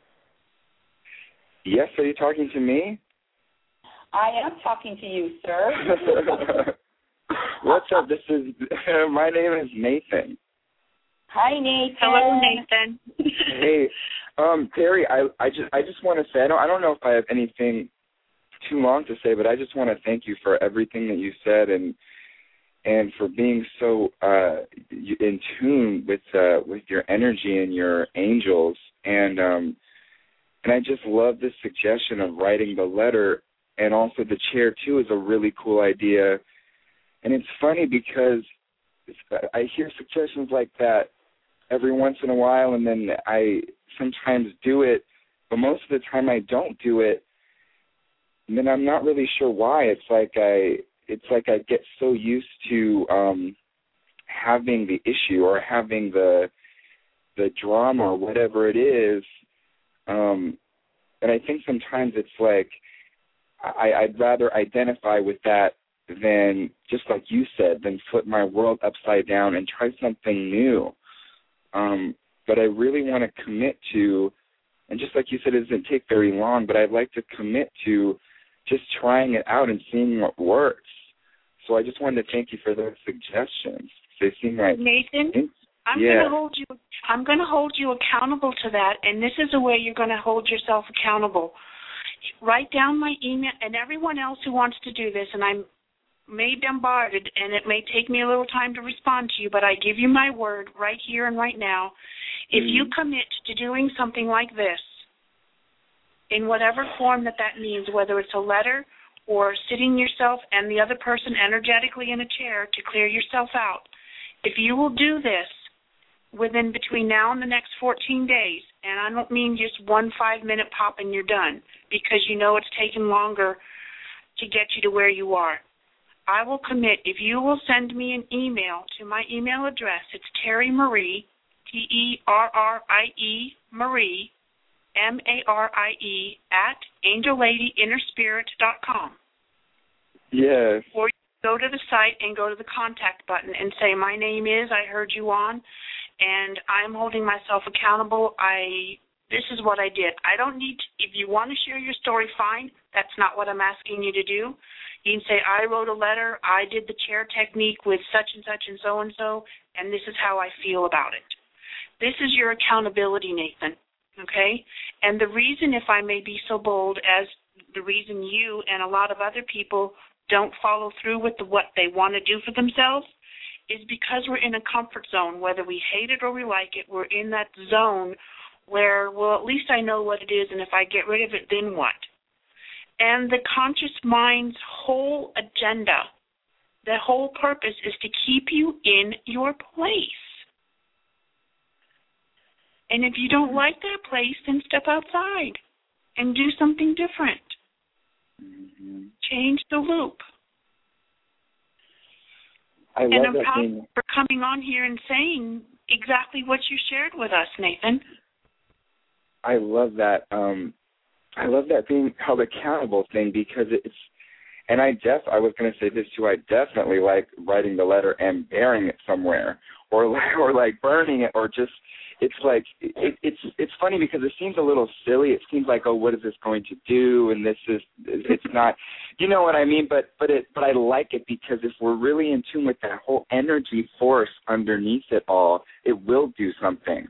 Yes, are you talking to me? I am talking to you, sir. What's up? My name is Nathan. Hi, Nathan. Hello, Nathan. Hey, Terry, I just want to say, I don't know if I have anything too long to say, but I just want to thank you for everything that you said and for being so in tune with your energy and your angels. And I just love this suggestion of writing the letter, and also the chair too is a really cool idea. And it's funny because I hear suggestions like that every once in a while, and then I sometimes do it, but most of the time I don't do it. And then I'm not really sure why. It's like I get so used to having the issue or having the drama or whatever it is. And I think sometimes it's like I'd rather identify with that than, just like you said, than flip my world upside down and try something new. But I really want to commit to, and just like you said, it doesn't take very long, but I'd like to commit to just trying it out and seeing what works. So I just wanted to thank you for those suggestions. They seem like Nathan, I'm going to hold you accountable to that, and this is the way you're going to hold yourself accountable. Write down my email, and everyone else who wants to do this, and I'm may bombarded, and it may take me a little time to respond to you, but I give you my word right here and right now. If you commit to doing something like this, in whatever form that means, whether it's a letter or sitting yourself and the other person energetically in a chair to clear yourself out, if you will do this between now and the next 14 days, and I don't mean just 1 5-minute pop and you're done, because you know it's taken longer to get you to where you are. I will commit, if you will send me an email to my email address, it's Terry Marie, Terrie, Marie, Marie, @angelladyinnerspirit.com. Yes. Or you go to the site and go to the contact button and say, my name is, I heard you on, and I'm holding myself accountable. This is what I did. I don't need to, if you want to share your story, fine. That's not what I'm asking you to do. You can say, I wrote a letter, I did the chair technique with such and such and so, and this is how I feel about it. This is your accountability, Nathan, okay? And the reason, if I may be so bold, as the reason you and a lot of other people don't follow through with what they want to do for themselves is because we're in a comfort zone. Whether we hate it or we like it, we're in that zone where, well, at least I know what it is, and if I get rid of it, then what? And the conscious mind's whole agenda, the whole purpose is to keep you in your place. And if you don't like that place, then step outside and do something different. Mm-hmm. Change the loop. I love and I'm that proud thing. for coming on here and saying exactly what you shared with us, Nathan. I love that. I love that being held accountable thing, because it's, and I was going to say this too, I definitely like writing the letter and burying it somewhere, or like burning it, or just, it's like, it's funny because it seems a little silly. It seems like, oh, what is this going to do? And it's not, you know what I mean? But I like it, because if we're really in tune with that whole energy force underneath it all, it will do something.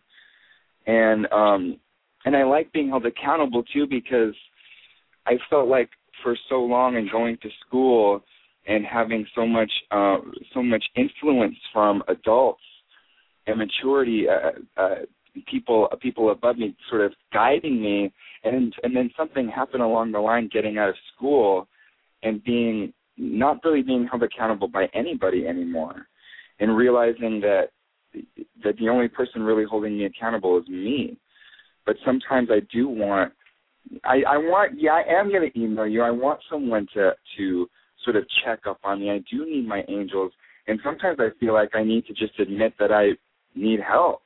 And I like being held accountable, too, because I felt like for so long and going to school and having so much influence from adults and maturity, people above me sort of guiding me, and then something happened along the line getting out of school and not really being held accountable by anybody anymore, and realizing that the only person really holding me accountable is me. But sometimes I do want, I am going to email you. I want someone to sort of check up on me. I do need my angels And sometimes I feel like I need to just admit that I need help.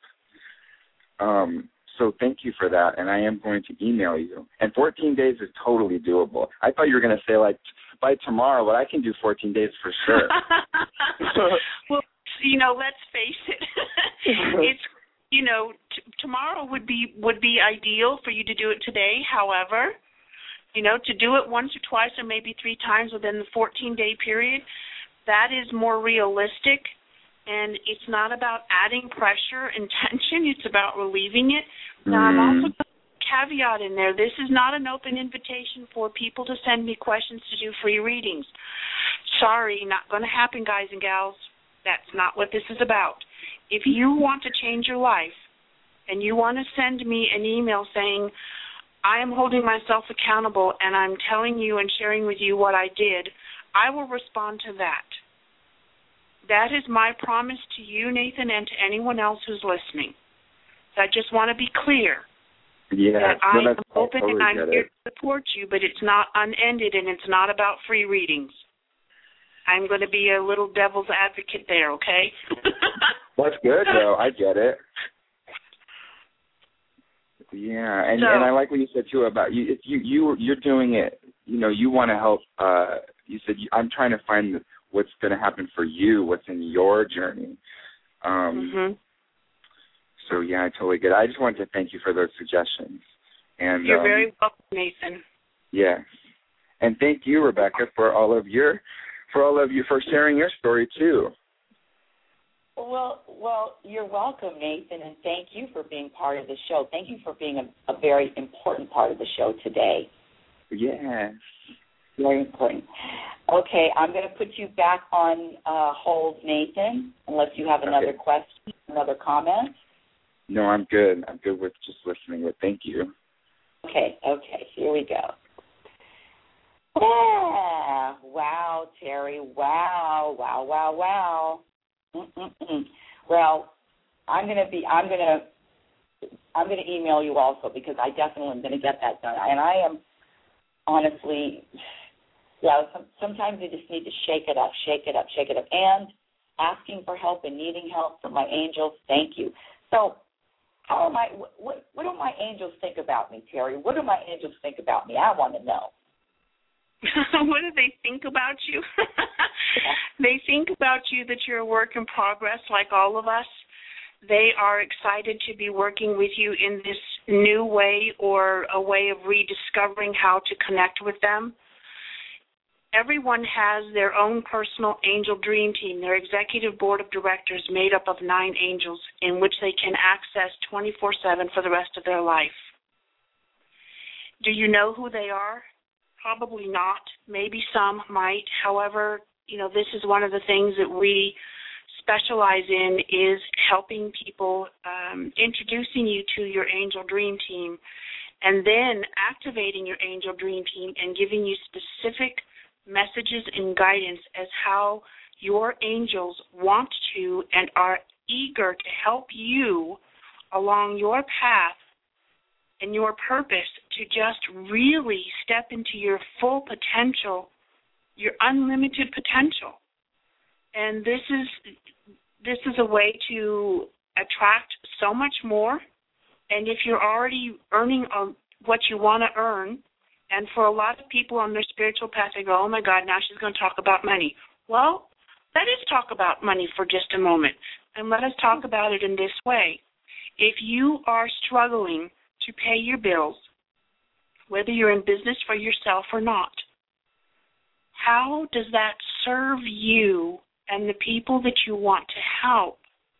So thank you for that, and I am going to email you. And 14 days is totally doable. I thought you were going to say, like, by tomorrow, but I can do 14 days for sure. Well, let's face it. It's, tomorrow would be ideal for you to do it today. However, to do it once or twice or maybe 3 times within the 14-day period, that is more realistic. And it's not about adding pressure and tension. It's about relieving it. Now, I'm also going to caveat in there. This is not an open invitation for people to send me questions to do free readings. Sorry, not going to happen, guys and gals. That's not what this is about. If you want to change your life and you want to send me an email saying, I am holding myself accountable and I'm telling you and sharing with you what I did, I will respond to that. That is my promise to you, Nathan, and to anyone else who's listening. So I just want to be clear that I am open and I'm here to support you, but it's not unended and it's not about free readings. I'm going to be a little devil's advocate there, okay? That's good, though. I get it. Yeah, and I like what you said, too, about if you're doing it, you want to help. You said, I'm trying to find what's going to happen for you, what's in your journey. So, yeah, I totally get it. I just wanted to thank you for those suggestions. And you're very welcome, Nathan. Yes. And thank you, Rebecca, for sharing your story, too. Well, you're welcome, Nathan, and thank you for being part of the show. Thank you for being a very important part of the show today. Yes. Very important. Okay, I'm going to put you back on hold, Nathan, unless you have another question, another comment. No, I'm good. I'm good with just listening, but thank you. Okay, here we go. Yeah. Wow, Terry. Wow. Well, I'm going to email you also because I definitely am going to get that done. And I am honestly, sometimes you just need to shake it up. And asking for help and needing help from my angels, thank you. So what do my angels think about me, Terry? What do my angels think about me? I want to know. What do they think about you? They think about you that you're a work in progress like all of us. They are excited to be working with you in this new way or a way of rediscovering how to connect with them. Everyone has their own personal angel dream team, their executive board of directors made up of 9 angels in which they can access 24/7 for the rest of their life. Do you know who they are? Probably not. Maybe some might. However, this is one of the things that we specialize in is helping people, introducing you to your angel dream team, and then activating your angel dream team and giving you specific messages and guidance as how your angels want to and are eager to help you along your path and your purpose to just really step into your full potential, your unlimited potential. And this is a way to attract so much more. And if you're already earning what you want to earn, and for a lot of people on their spiritual path, they go, oh, my God, now she's going to talk about money. Well, let us talk about money for just a moment, and let us talk about it in this way. If you are struggling to pay your bills, whether you're in business for yourself or not, how does that serve you and the people that you want to help?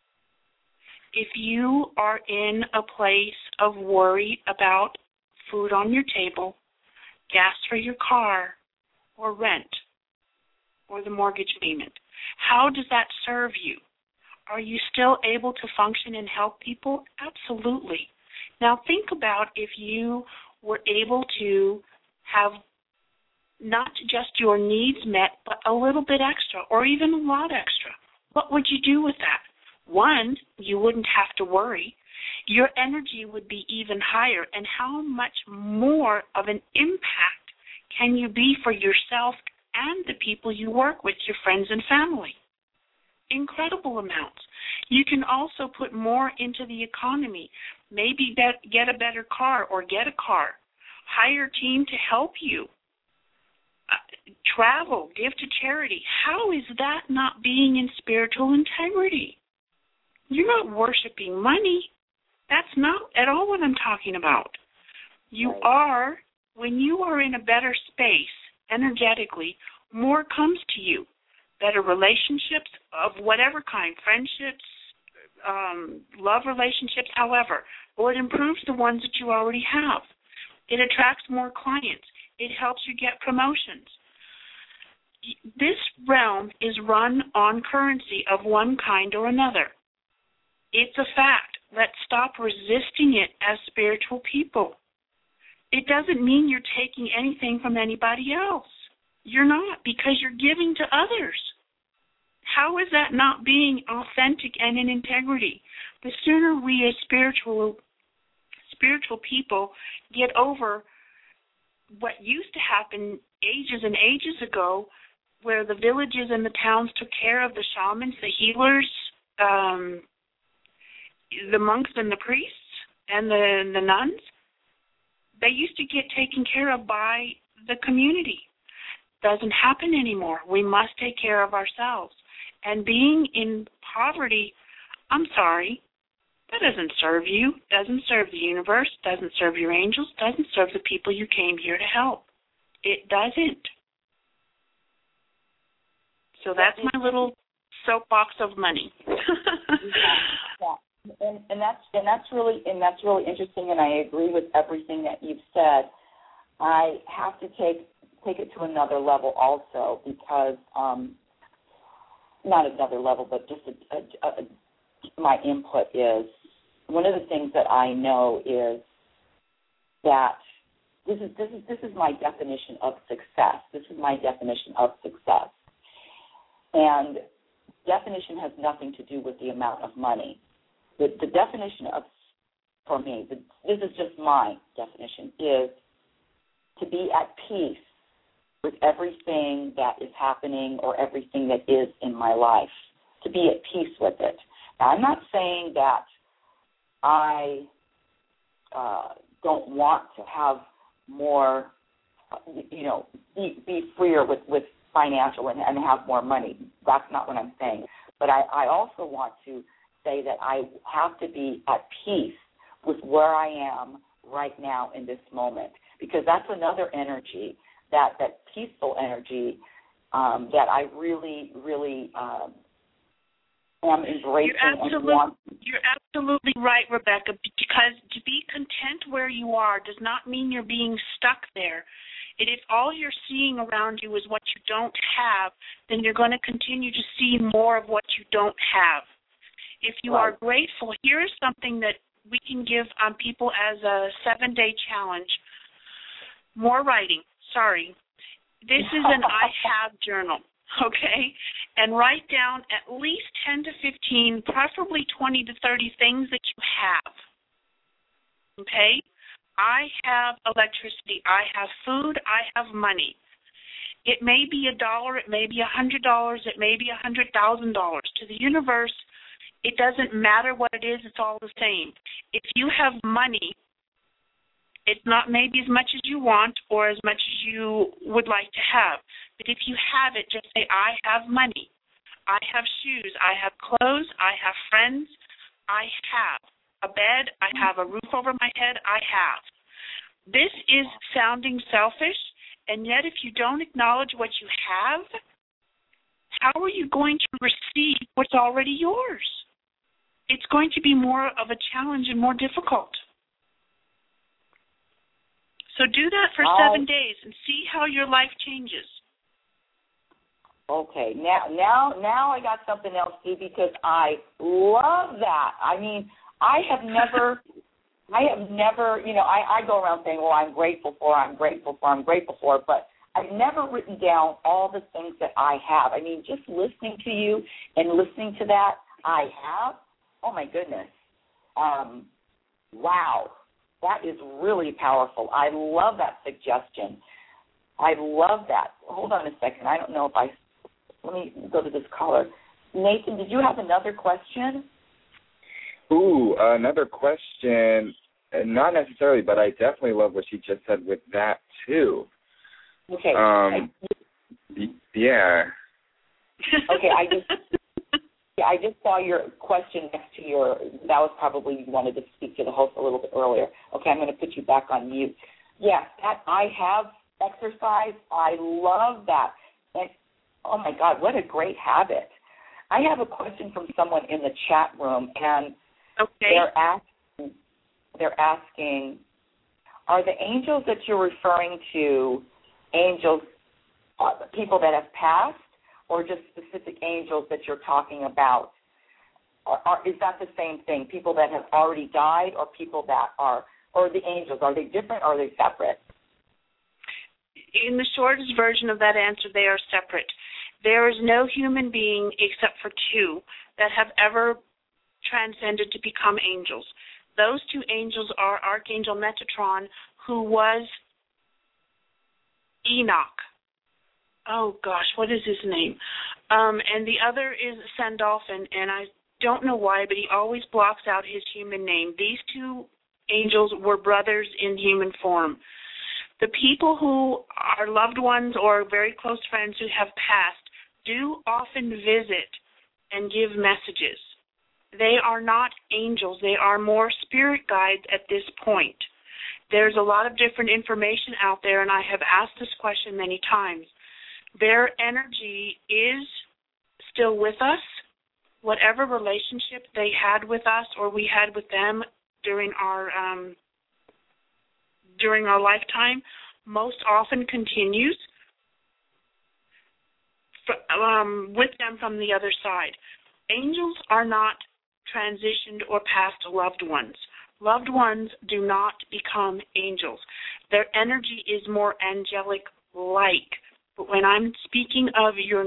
If you are in a place of worry about food on your table, gas for your car, or rent, or the mortgage payment, how does that serve you? Are you still able to function and help people? Absolutely. Now think about if you were able to have not just your needs met, but a little bit extra or even a lot extra. What would you do with that? One, you wouldn't have to worry. Your energy would be even higher. And how much more of an impact can you be for yourself and the people you work with, your friends and family? incredible amounts. You can also put more into the economy, maybe get a better car or get a car, hire a team to help you, travel, give to charity. How is that not being in spiritual integrity? You're not worshiping money. That's not at all what I'm talking about. You are, when you are in a better space energetically, more comes to you. Better relationships of whatever kind, friendships, love relationships, however, or it improves the ones that you already have. It attracts more clients. It helps you get promotions. This realm is run on currency of one kind or another. It's a fact. Let's stop resisting it as spiritual people. It doesn't mean you're taking anything from anybody else. You're not, because you're giving to others. How is that not being authentic and in integrity? The sooner we as spiritual people get over what used to happen ages and ages ago, where the villages and the towns took care of the shamans, the healers, the monks and the priests, and the nuns, they used to get taken care of by the community. Doesn't happen anymore. We must take care of ourselves. And being in poverty, I'm sorry, that doesn't serve you, doesn't serve the universe, doesn't serve your angels, doesn't serve the people you came here to help. It doesn't. So that's my little soapbox of money. Yeah. And that's really interesting, and I agree with everything that you've said. I have to take it to another level also, because not another level, but just my input is, one of the things that I know is that this is my definition of success. This is my definition of success. And definition has nothing to do with the amount of money. The definition of, for me, this is just my definition, is to be at peace with everything that is happening or everything that is in my life, to be at peace with it. Now, I'm not saying that I don't want to have more, be freer with financial and have more money. That's not what I'm saying. But I also want to say that I have to be at peace with where I am right now in this moment, because that's another energy, that peaceful energy that I really, really am embracing. You're absolutely right, Rebecca, because to be content where you are does not mean you're being stuck there. And if all you're seeing around you is what you don't have, then you're going to continue to see more of what you don't have. If you are grateful, here is something that we can give people as a 7-day challenge. More writing. Sorry. This is an I have journal, okay? And write down at least 10 to 15, preferably 20 to 30 things that you have, okay? I have electricity. I have food. I have money. It may be $1. It may be $100. It may be $100,000. To the universe, it doesn't matter what it is. It's all the same. If you have money, it's not maybe as much as you want or as much as you would like to have. But if you have it, just say, I have money. I have shoes. I have clothes. I have friends. I have a bed. I have a roof over my head. I have. This is sounding selfish, and yet if you don't acknowledge what you have, how are you going to receive what's already yours? It's going to be more of a challenge and more difficult. So do that for 7 days and see how your life changes. Okay, now I got something else, Steve, because I love that. I mean, I have never, I go around saying, well, I'm grateful for, but I've never written down all the things that I have. I mean, just listening to you and listening to that, I have, oh my goodness, wow. That is really powerful. I love that suggestion. I love that. Hold on a second. I don't know if let me go to this caller. Nathan, did you have another question? Ooh, another question. Not necessarily, but I definitely love what she just said with that, too. Okay. Yeah. Okay, I just saw your question next to that was probably you wanted to speak to the host a little bit earlier. Okay, I'm going to put you back on mute. Yes, I have exercise. I love that. And, oh, my God, what a great habit. I have a question from someone in the chat room, and they're asking, are the angels that you're referring to angels, people that have passed, or just specific angels that you're talking about? Is that the same thing, people that have already died or people that are, or the angels, are they different or are they separate? In the shortest version of that answer, they are separate. There is no human being except for two that have ever transcended to become angels. Those two angels are Archangel Metatron, who was Enoch. Oh, gosh, what is his name? And the other is Sandalphon, and I don't know why, but he always blocks out his human name. These two angels were brothers in human form. The people who are loved ones or very close friends who have passed do often visit and give messages. They are not angels. They are more spirit guides at this point. There's a lot of different information out there, and I have asked this question many times. Their energy is still with us. Whatever relationship they had with us or we had with them during our lifetime most often continues with them from the other side. Angels are not transitioned or passed to loved ones. Loved ones do not become angels. Their energy is more angelic-like. But when I'm speaking of your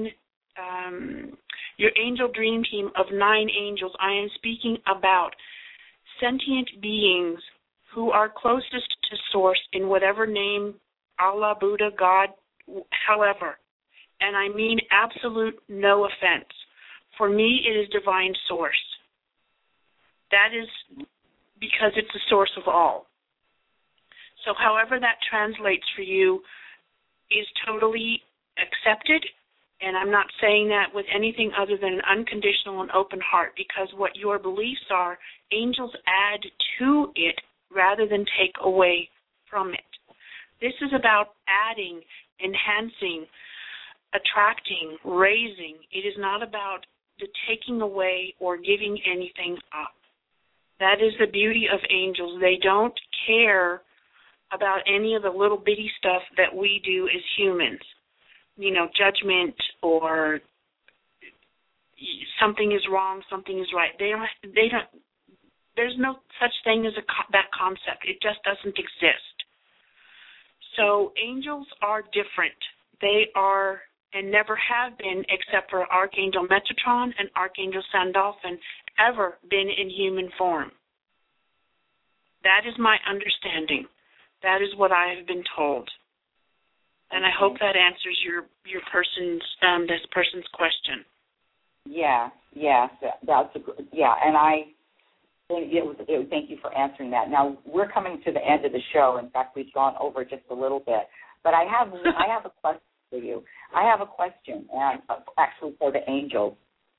angel dream team of 9 angels, I am speaking about sentient beings who are closest to Source in whatever name, Allah, Buddha, God, however. And I mean absolute no offense. For me, it is divine source. That is because it's the source of all. So however that translates for you is totally accepted, and I'm not saying that with anything other than an unconditional and open heart, because what your beliefs are, angels add to it rather than take away from it. This is about adding, enhancing, attracting, raising. It is not about the taking away or giving anything up. That is the beauty of angels. They don't care about any of the little bitty stuff that we do as humans. You know, judgment or something is wrong, something is right. They don't. There's no such thing as that concept. It just doesn't exist. So angels are different. They are and never have been, except for Archangel Metatron and Archangel Sandalphon, ever been in human form. That is my understanding. That is what I have been told. And I hope that answers your person's this person's question. Yeah, that's and I think thank you for answering that. Now we're coming to the end of the show. In fact, we've gone over just a little bit, but I have a question for you. I have a question, and actually for the angels.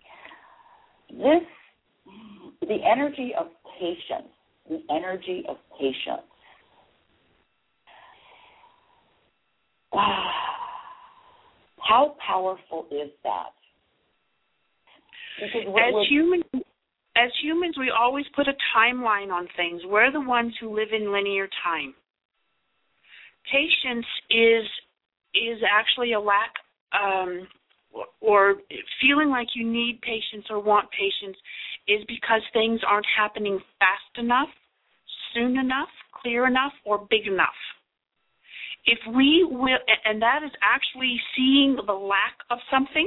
The energy of patience. The energy of patience. How powerful is that? As humans, we always put a timeline on things. We're the ones who live in linear time. Patience is actually a lack or feeling like you need patience or want patience is because things aren't happening fast enough, soon enough, clear enough, or big enough. If we will, and that is actually seeing the lack of something,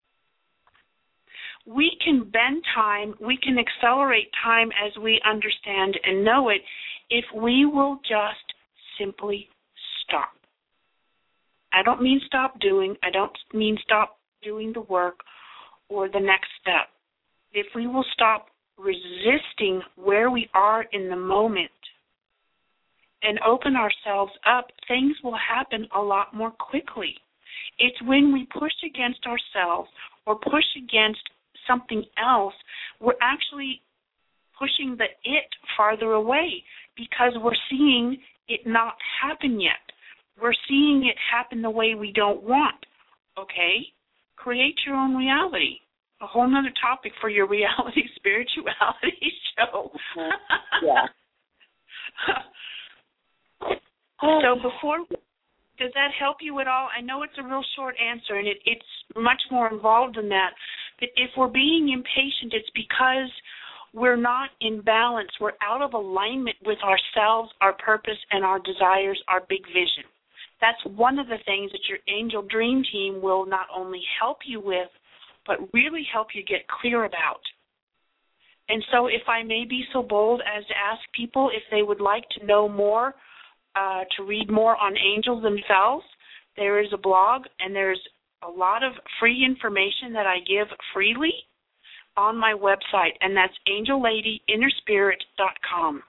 we can bend time, we can accelerate time as we understand and know it if we will just simply stop. I don't mean stop doing, I don't mean stop doing the work or the next step. If we will stop resisting where we are in the moment and open ourselves up, things will happen a lot more quickly. It's when we push against ourselves or push against something else, we're actually pushing the it farther away because we're seeing it not happen yet. We're seeing it happen the way we don't want. Okay? Create your own reality. A whole nother topic for your reality spirituality show. Yeah. So does that help you at all? I know it's a real short answer, and it's much more involved than that. But if we're being impatient, it's because we're not in balance. We're out of alignment with ourselves, our purpose, and our desires, our big vision. That's one of the things that your Angel Dream Team will not only help you with, but really help you get clear about. And so if I may be so bold as to ask people if they would like to know more, to read more on angels themselves, there is a blog and there's a lot of free information that I give freely on my website, and that's angellady.innerspirit.com.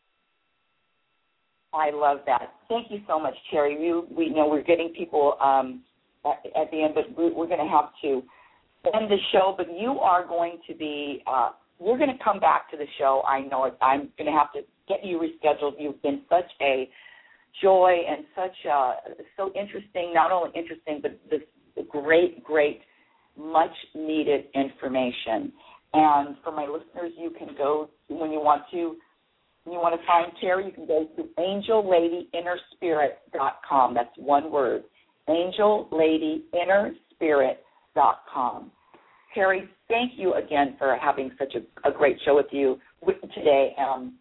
I love that. Thank you so much, Terry. We know we're getting people at the end, but we're going to have to end the show. But you are going to be, you're going to come back to the show. I know it. I'm going to have to get you rescheduled. You've been such a joy and so interesting, not only interesting, but this great, much needed information. And for my listeners, you can go when you want to find Terry, you can go to angellady.innerspirit.com. That's one word, angellady.innerspirit.com. Terry, thank you again for having such a great show with you today.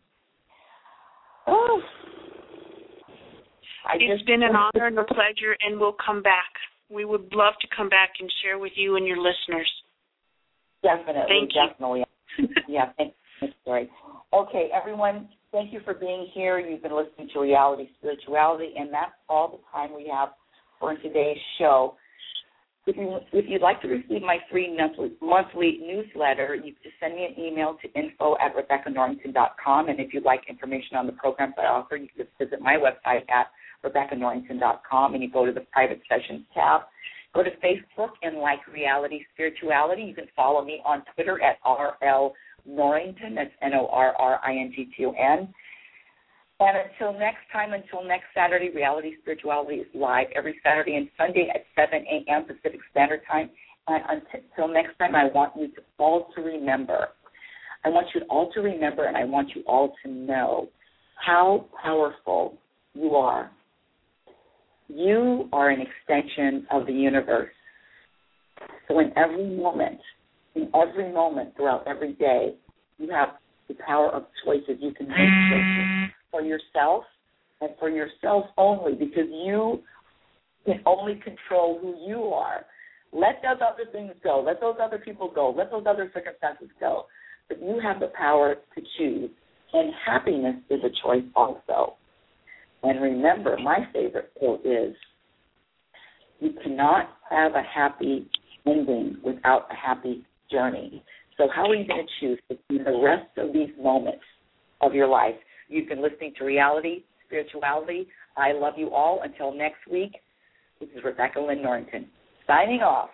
It's been an honor and a pleasure, and we'll come back. We would love to come back and share with you and your listeners. Definitely. Thank you. Yeah, thank you, Terry. Okay, everyone, thank you for being here. You've been listening to Reality Spirituality, and that's all the time we have for today's show. If you'd like to receive my free monthly newsletter, you can just send me an email to info@RebeccaNorrington.com, and if you'd like information on the programs I offer, you can just visit my website at RebeccaNorrington.com, and you go to the Private Sessions tab. Go to Facebook and like Reality Spirituality. You can follow me on Twitter at RL Norrington. That's NORRINGTON. And until next Saturday, Reality Spirituality is live every Saturday and Sunday at 7 a.m. Pacific Standard Time. And until next time, I want you all to remember. I want you all to remember, and I want you all to know how powerful you are. You are an extension of the universe. So in every moment throughout every day, you have the power of choices. You can make choices for yourself and for yourself only, because you can only control who you are. Let those other things go. Let those other people go. Let those other circumstances go. But you have the power to choose. And happiness is a choice also. And remember, my favorite quote is, you cannot have a happy ending without a happy journey. So how are you going to choose in the rest of these moments of your life? You've been listening to Reality Spirituality. I love you all. Until next week, this is Rebecca Lynn Norrington, signing off.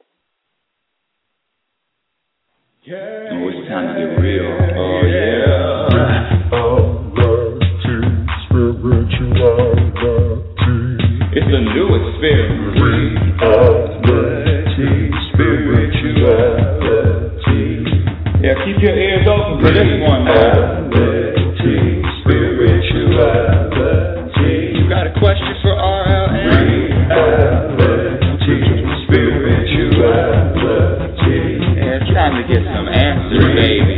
Yeah. Oh, it's time to get real. Oh, yeah. It's a new experience. Yeah, keep your ears open for this one, man. You got a question for RLN? Yeah, it's time to get some answers, baby.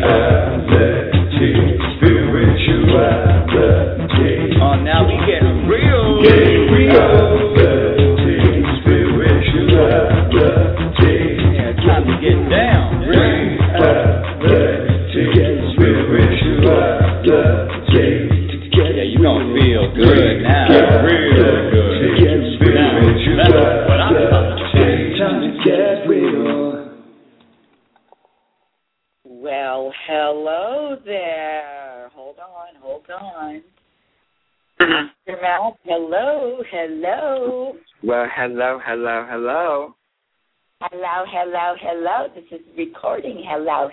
Oh, now we getting real. Yeah, it's time to get down. Yeah, you gonna feel good now. Real good. Now, that's what I'm talking about. Time to get real. Hello there. Hold on. Mr. Mouth, hello. Well, hello. Hello. This is recording. Hello.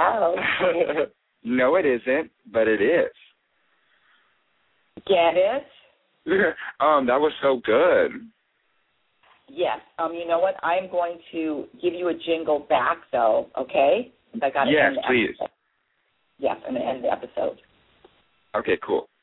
No, it isn't, but it is. Get it? That was so good. Yes. You know what? I'm going to give you a jingle back, though, okay? I got to yes, end the please. episode. Yes, I'm going to end the episode. Okay, cool.